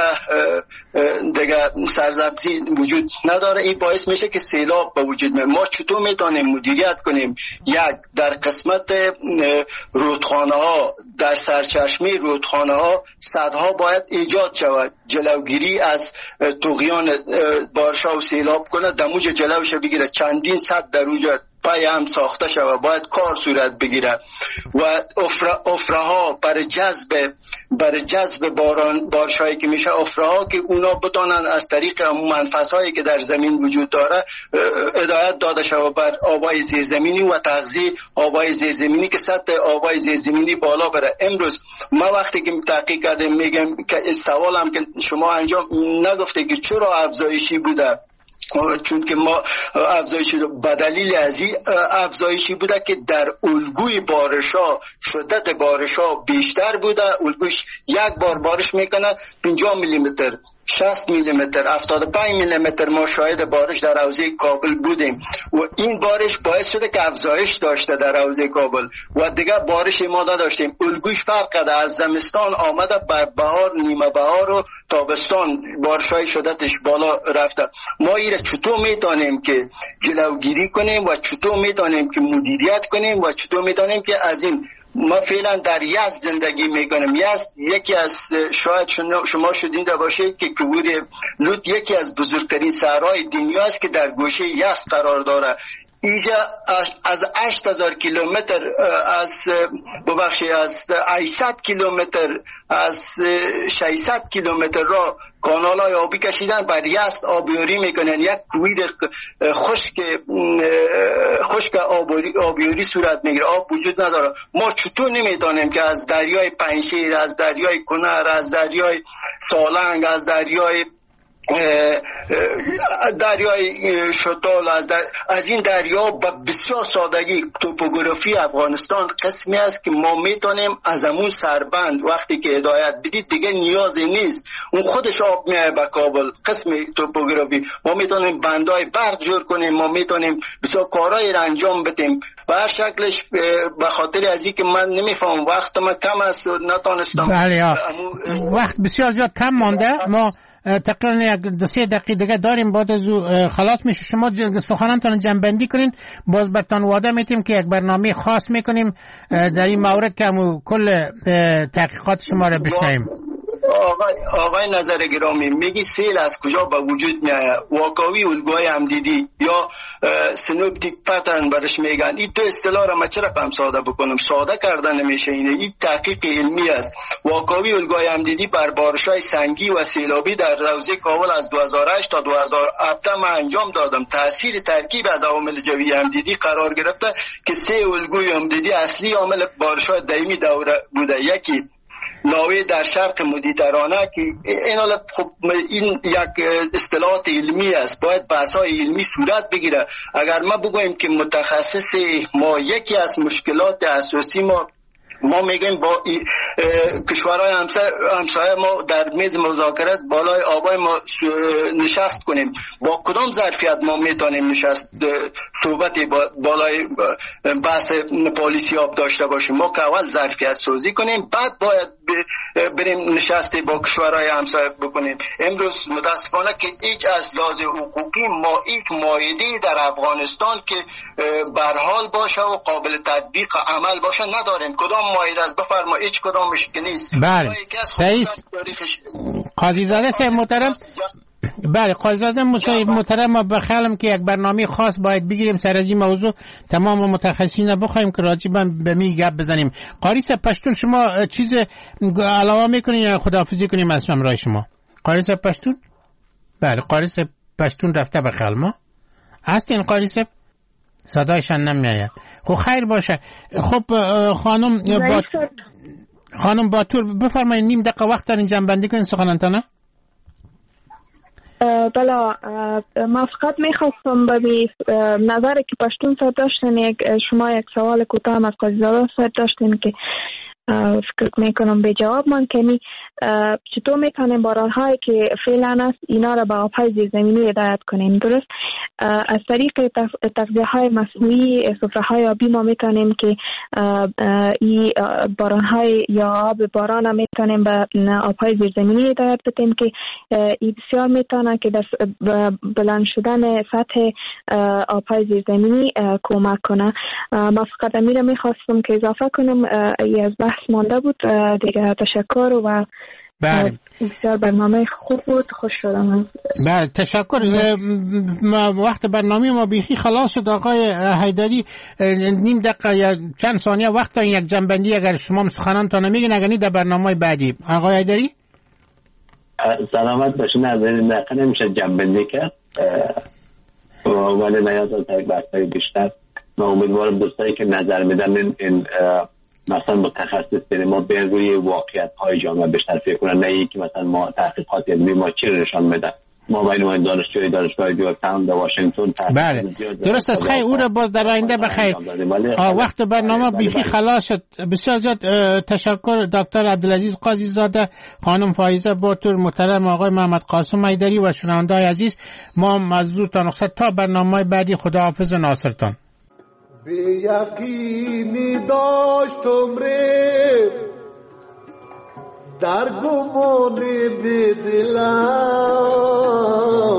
دیگه سرسبزی وجود نداره. این باعث میشه که سیلاب به وجود میاد. ما چطور میتونیم مدیریت کنیم؟ یک، در قسمت رودخانه ها، در سرچشمه رودخانه ها سدها باید ایجاد شود، جلوگیری از طغیان بارشا و سیلاب کنه، دموج جلوش بگیره. چندین سد در اونجا پای هم ساخته شود، باید کار صورت بگیره. و افره ها برای جذب برای جذب باران بارشایی که میشه، افره ها که اونا بتونن از طریق منفذ هایی که در زمین وجود داره هدایت داده شود بر آبای زیرزمینی و تغذیه آبای زیرزمینی که سطح آبای زیرزمینی بالا بره. امروز ما وقتی که تحقیق کردیم میگم که سوالم که شما انجام نگفته که چرا افزایشی بوده، چون که ما افزایشی به دلیل از این افزایشی بوده که در الگوی بارشا شدت بارشا بیشتر بوده. الگوش یک بار بارش میکنه پنجاه میلی متر، شصت میلی متر، هفتاد و پنج میلی متر ما شاهد بارش در حوزه کابل بودیم و این بارش باعث شده که افزایش داشته در حوزه کابل و دیگه بارش ما داشتیم. الگوش فرق کرده، از زمستان آمده بر بهار، نیمه بهار و تابستان بارشای شدتش بالا رفته. ما ایره چطور میتونیم که جلوگیری کنیم و چطور میتونیم که مدیریت کنیم و چطور میتونیم که از این ما فعلا در یزد زندگی میکنیم. یزد یکی از شاید شما شنیده باشید که کویر لوت یکی از بزرگترین صحرای دنیا است که در گوشه یزد قرار داره. اینجا از هشت هزار کیلومتر از ببخشید از هشتصد کیلومتر از ششصد کیلومتر را کانال های آبی کشیدن بر یزد آبیاری میکنن. یک کویر خشک خشک آبیاری صورت میگیره، آب وجود نداره. ما چطور نمیتونیم که از دریای پنشیر، از دریای کنر، از دریای سالنگ، از دریای دریای شتال، از, در... از این دریا به بسیار سادگی توپوگرافی افغانستان قسمی است که ما میتونیم از همون سربند وقتی که هدایت بدید دیگه نیازی نیست، اون خودش آب میای به کابل. قسم توپوگرافی ما میتونیم بندای برق جور کنیم، ما میتونیم بسیار کارهای را انجام بدیم. به هر شکلش به خاطر از این که من نمیفهم وقت ما کم است و نتونستم. بله امو... وقت بسیار زیاد کم مانده. ما تقریبا یک دو سه دقیقه دیگه داریم، بعد از خلاص میشه. شما سخنانتان جنبندی کنین، باز برتان وعده میتیم که یک برنامه خاص میکنیم در این مورد که همون کل تحقیقات شما را بشنویم. آقای, آقای نظر گرامی، میگی سیل از کجا به وجود میاد؟ واقعی الگوهای همدیدی یا سنوپتیک پترن برش میگن. این دو اصطلاح را من چرا فهم ساده بکنم؟ ساده کردن نمیشه. اینه این تحقیق علمی است. واقعی الگوهای همدیدی بر بارش‌های سنگی و سیلابی در حوزه کابل از دو هزار و هشت تا دو هزار و هفده من انجام دادم. تاثیر ترکیب از عوامل جوی همدیدی قرار گرفته که سه الگوی همدیدی اصلی عامل بارش‌های دائمی دوره بوده. یکی ناوه در شرق مدیترانه که این خب این یک اصطلاحات علمی است، باید بحث‌های علمی صورت بگیره. اگر ما بگوییم که متخصص ما یکی از مشکلات اساسی ما ما میگیم با کشورهای همسایه ما در میز مذاکرات بالای آبای ما نشست کنیم. با کدام ظرفیت ما میتونیم نشست صحبت بالای بحث پالیسی آب داشته باشیم؟ ما که اول ظرفیت سازی کنیم، بعد باید بریم نشست با کشورهای همسایه بکنیم. امروز متاسفانه که هیچ از لحاظ حقوقی ما هیچ مایه‌ای در افغانستان که برحال باشه و قابل تطبیق عمل باشه نداریم. کدام مایده از بفرما؟ هیچ کدامش که نیست. بله صحیح. قاضی زاده صاحب محترم، بله قاضی‌زاده موسی محترم، ما بخیالم که یک برنامه خاص باید بگیریم سر از این موضوع، تمام متخصصین بخوایم که راجباً به می گپ بزنیم. قاری صاحب پشتون شما چیز علاوه میکنین یا خداحافظی کنیم از همراه شما؟ قاری صاحب پشتون؟ بله قاری صاحب پشتون رفته بخیال ما هستین. قاری صاحب صدایشان نمیآید. خب خیر باشه. خب خانم با خانم باتور بفرمایید، نیم دقیقه وقت دارین جنبندی کنین سخنانتانه. بله ما فقط میخواستم به نظر که پشتون صاحب داشتن، یک شما یک سوال کوتاه از قاضی‌زاده صاحب داشتین که فکر میکنم به جواب من کنی، چطور میتونیم بارانهایی که فعلا است اینا را به آبهای زیرزمینی هدایت کنیم؟ درست از طریق تغذیه های مصنوعی، سفره های آبی ما میتونیم که این بارانهای یا آب باران میتونیم به آبهای زیرزمینی هدایت بدیم که این بسیار میتونه که در بلند شدن سطح آبهای زیرزمینی کمک کنه. ما فقط امیر میخواستم که اضافه کنم، ای از بحث مانده بود دیگه. تشکر و بله بسیار برنامه خوب بود، خوش شدم. بله تشکر. وقت برنامه ما بیخی خلاص شد. آقای حیدری نیم دقیقه یا چند ثانیه وقت دارین یک جنبندی اگر شما سخنانتان نمیگین، اگر نه در برنامه بعدی. آقای حیدری سلامت باشین. از این دقیقه نمیشه جنبندی کرد ولی نیاز از یک بحثای بیشتر. من امیدوارم دوستایی که نظر میدن این, این مثلا متخصصین ما به روی واقعیت های جامعه بیشتر فکر کنن، نه اینکه مثلا ما تحقیقات علمی ما چی نشان میدن. ما باید دانشجوی دانشگاه جورجتاون در واشنگتن بله درست است. خیر او را باز در آینده بخیر. وقت برنامه بیخی خلاص شد. بسیار زیاد تشکر دکتر عبدالعزیز قاضی‌زاده، خانم فایزه باتور محترم، آقای محمد قاسم حیدری و شنونده‌های عزیز. ما از حضورتان رخصت تا برنامه بعدی. خداحافظ ناصرتان. به یقینی داشتم ره در گمان به دلم،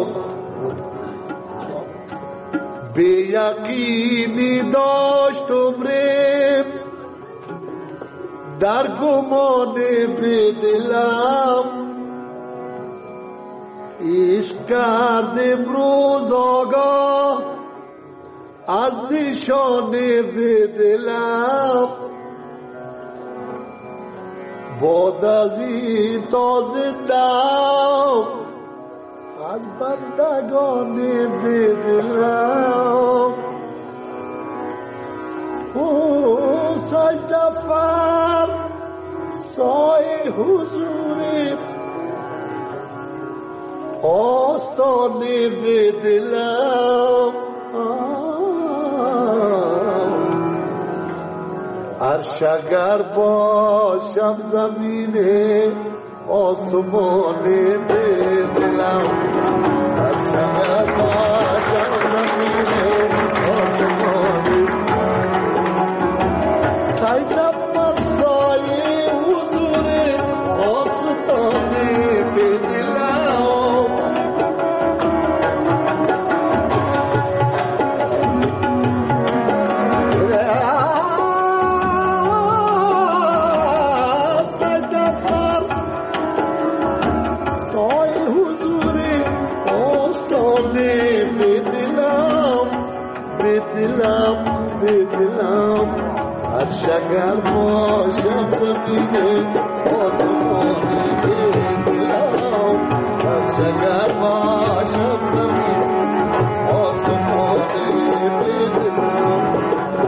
به یقینی داشتم ره در گمان به دلم، عشق کردم روز آگاه از نشانه به دلم، باد از این تازه دم از بندگان به دلم. او سجده فر سایه حضوری آستانه به دلم، عرش اگر باشم زمینه آسمانه به دلم، عرش اگر باشم زمینه آسمانه، سعی نفر سایه حضور آستانه به دلم، دلم به دلم، هر شگر باشم زمینه آسمانه به دلم، هر شگر باشم زمینه آسمانه به دلم.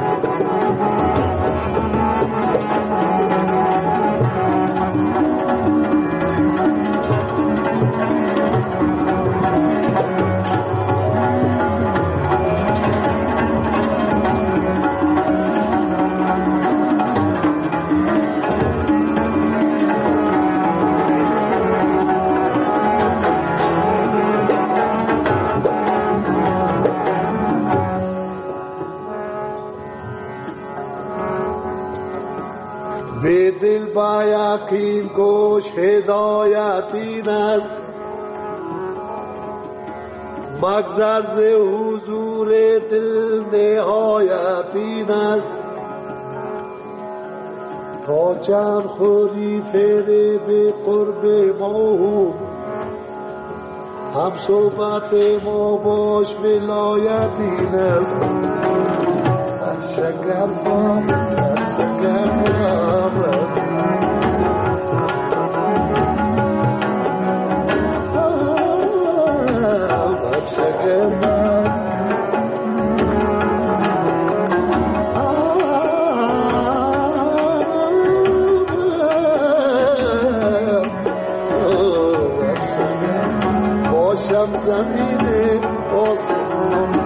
به دل با یقین کوش هدایت این است، مگذر ز حضور دل نهایت این است، تا چند خوری فعل به قرب ما هم صحبت ما باش ولایت این است هر شکر بام هر شکر بام هر شکر بام باشم زمین آسمان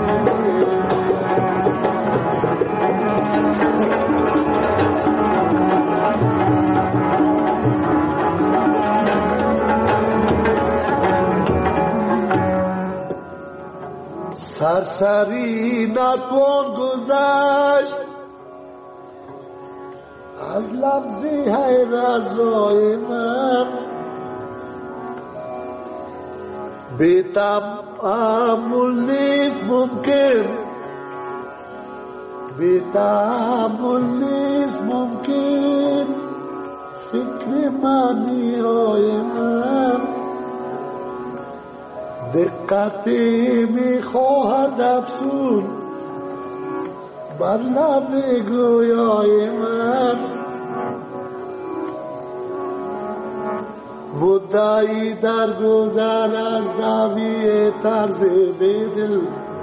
سرسری نتوان گذشت از لفظی های رضای من بی تأمل نیست ممکن بی تأمل نیست ممکن فکر معنی های من دقتی می خواهد افسون بر لب گویای من مدعی در گذر از دعوی طرز بدل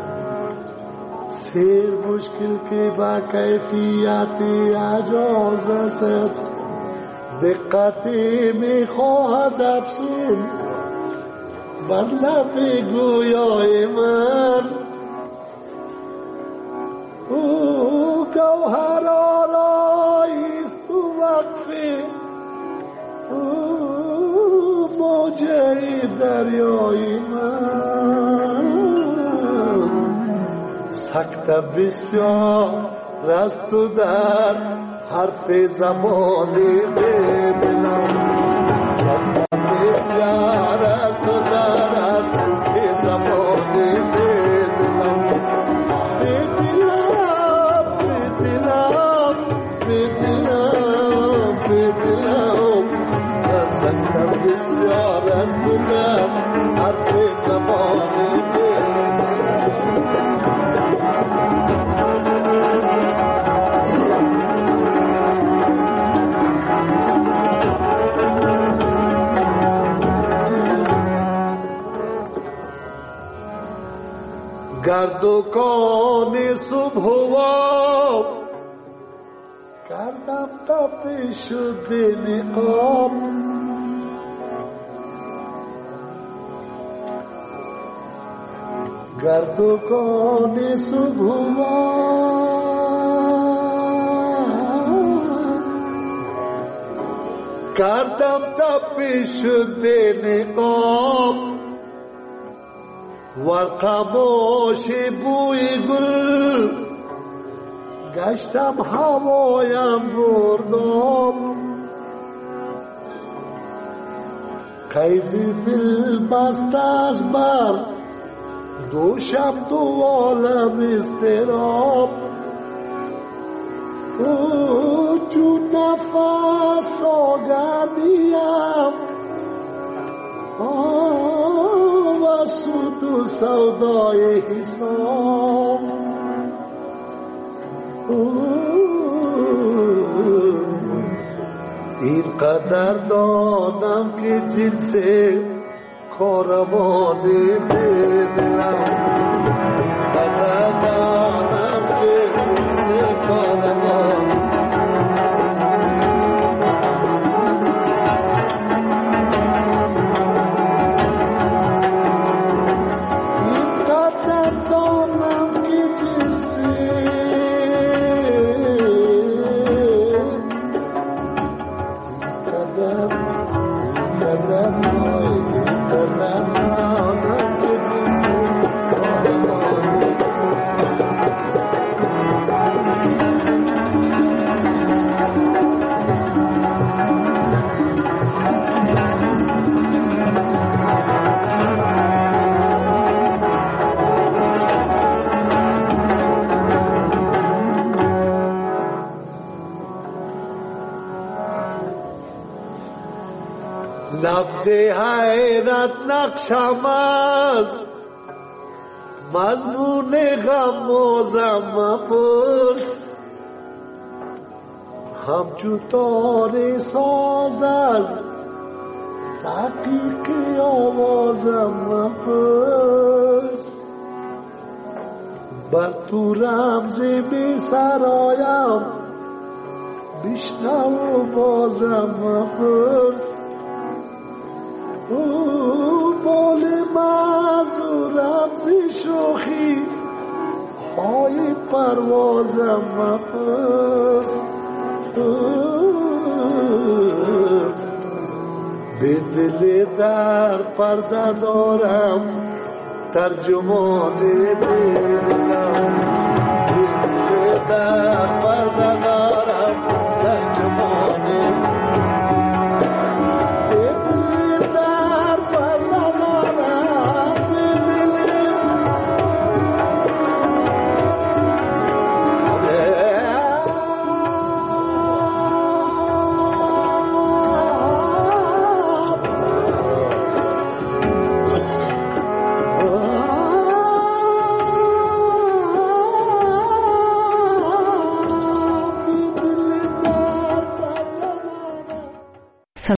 سیر مشکل که با کیفیت اجاز رسد دقتی می خواهد افسون بر لب گویای من او گوهر آراییست تو وقفی او موجه دریای من سکت بسیار رست و در حرف زبانی بدلم سکت بسیار رست و در حرف زبانی بدلم بدلم بدلم بدلم بدلم سکت بسیار رست و در حرف زبانی بدلم گردوکان صبح و کردم تپش به نقاب گردوکان صبح و کردم تپش به نقاب ورقماش بوی گل گشتم هوایم بردم قید دل بست از بر دوشم تو عالم استراب او چون نفس آگردیم و سود و سودای حساب این قدر دانم که جنس کاروانی بدلم قدر دانم که جنس کاروانی لفظ حیرت نقشم از مضمون غمازم مپرس، همچو تار ساز از دقیق آوازم مپرس. بر تو رمز بی سرایم بشنو و بازم مپرس. او بال مازو رمزی شوخی های پروازم مپرس. به دل در پرده دارم ترجمان دلم، به دل در پرده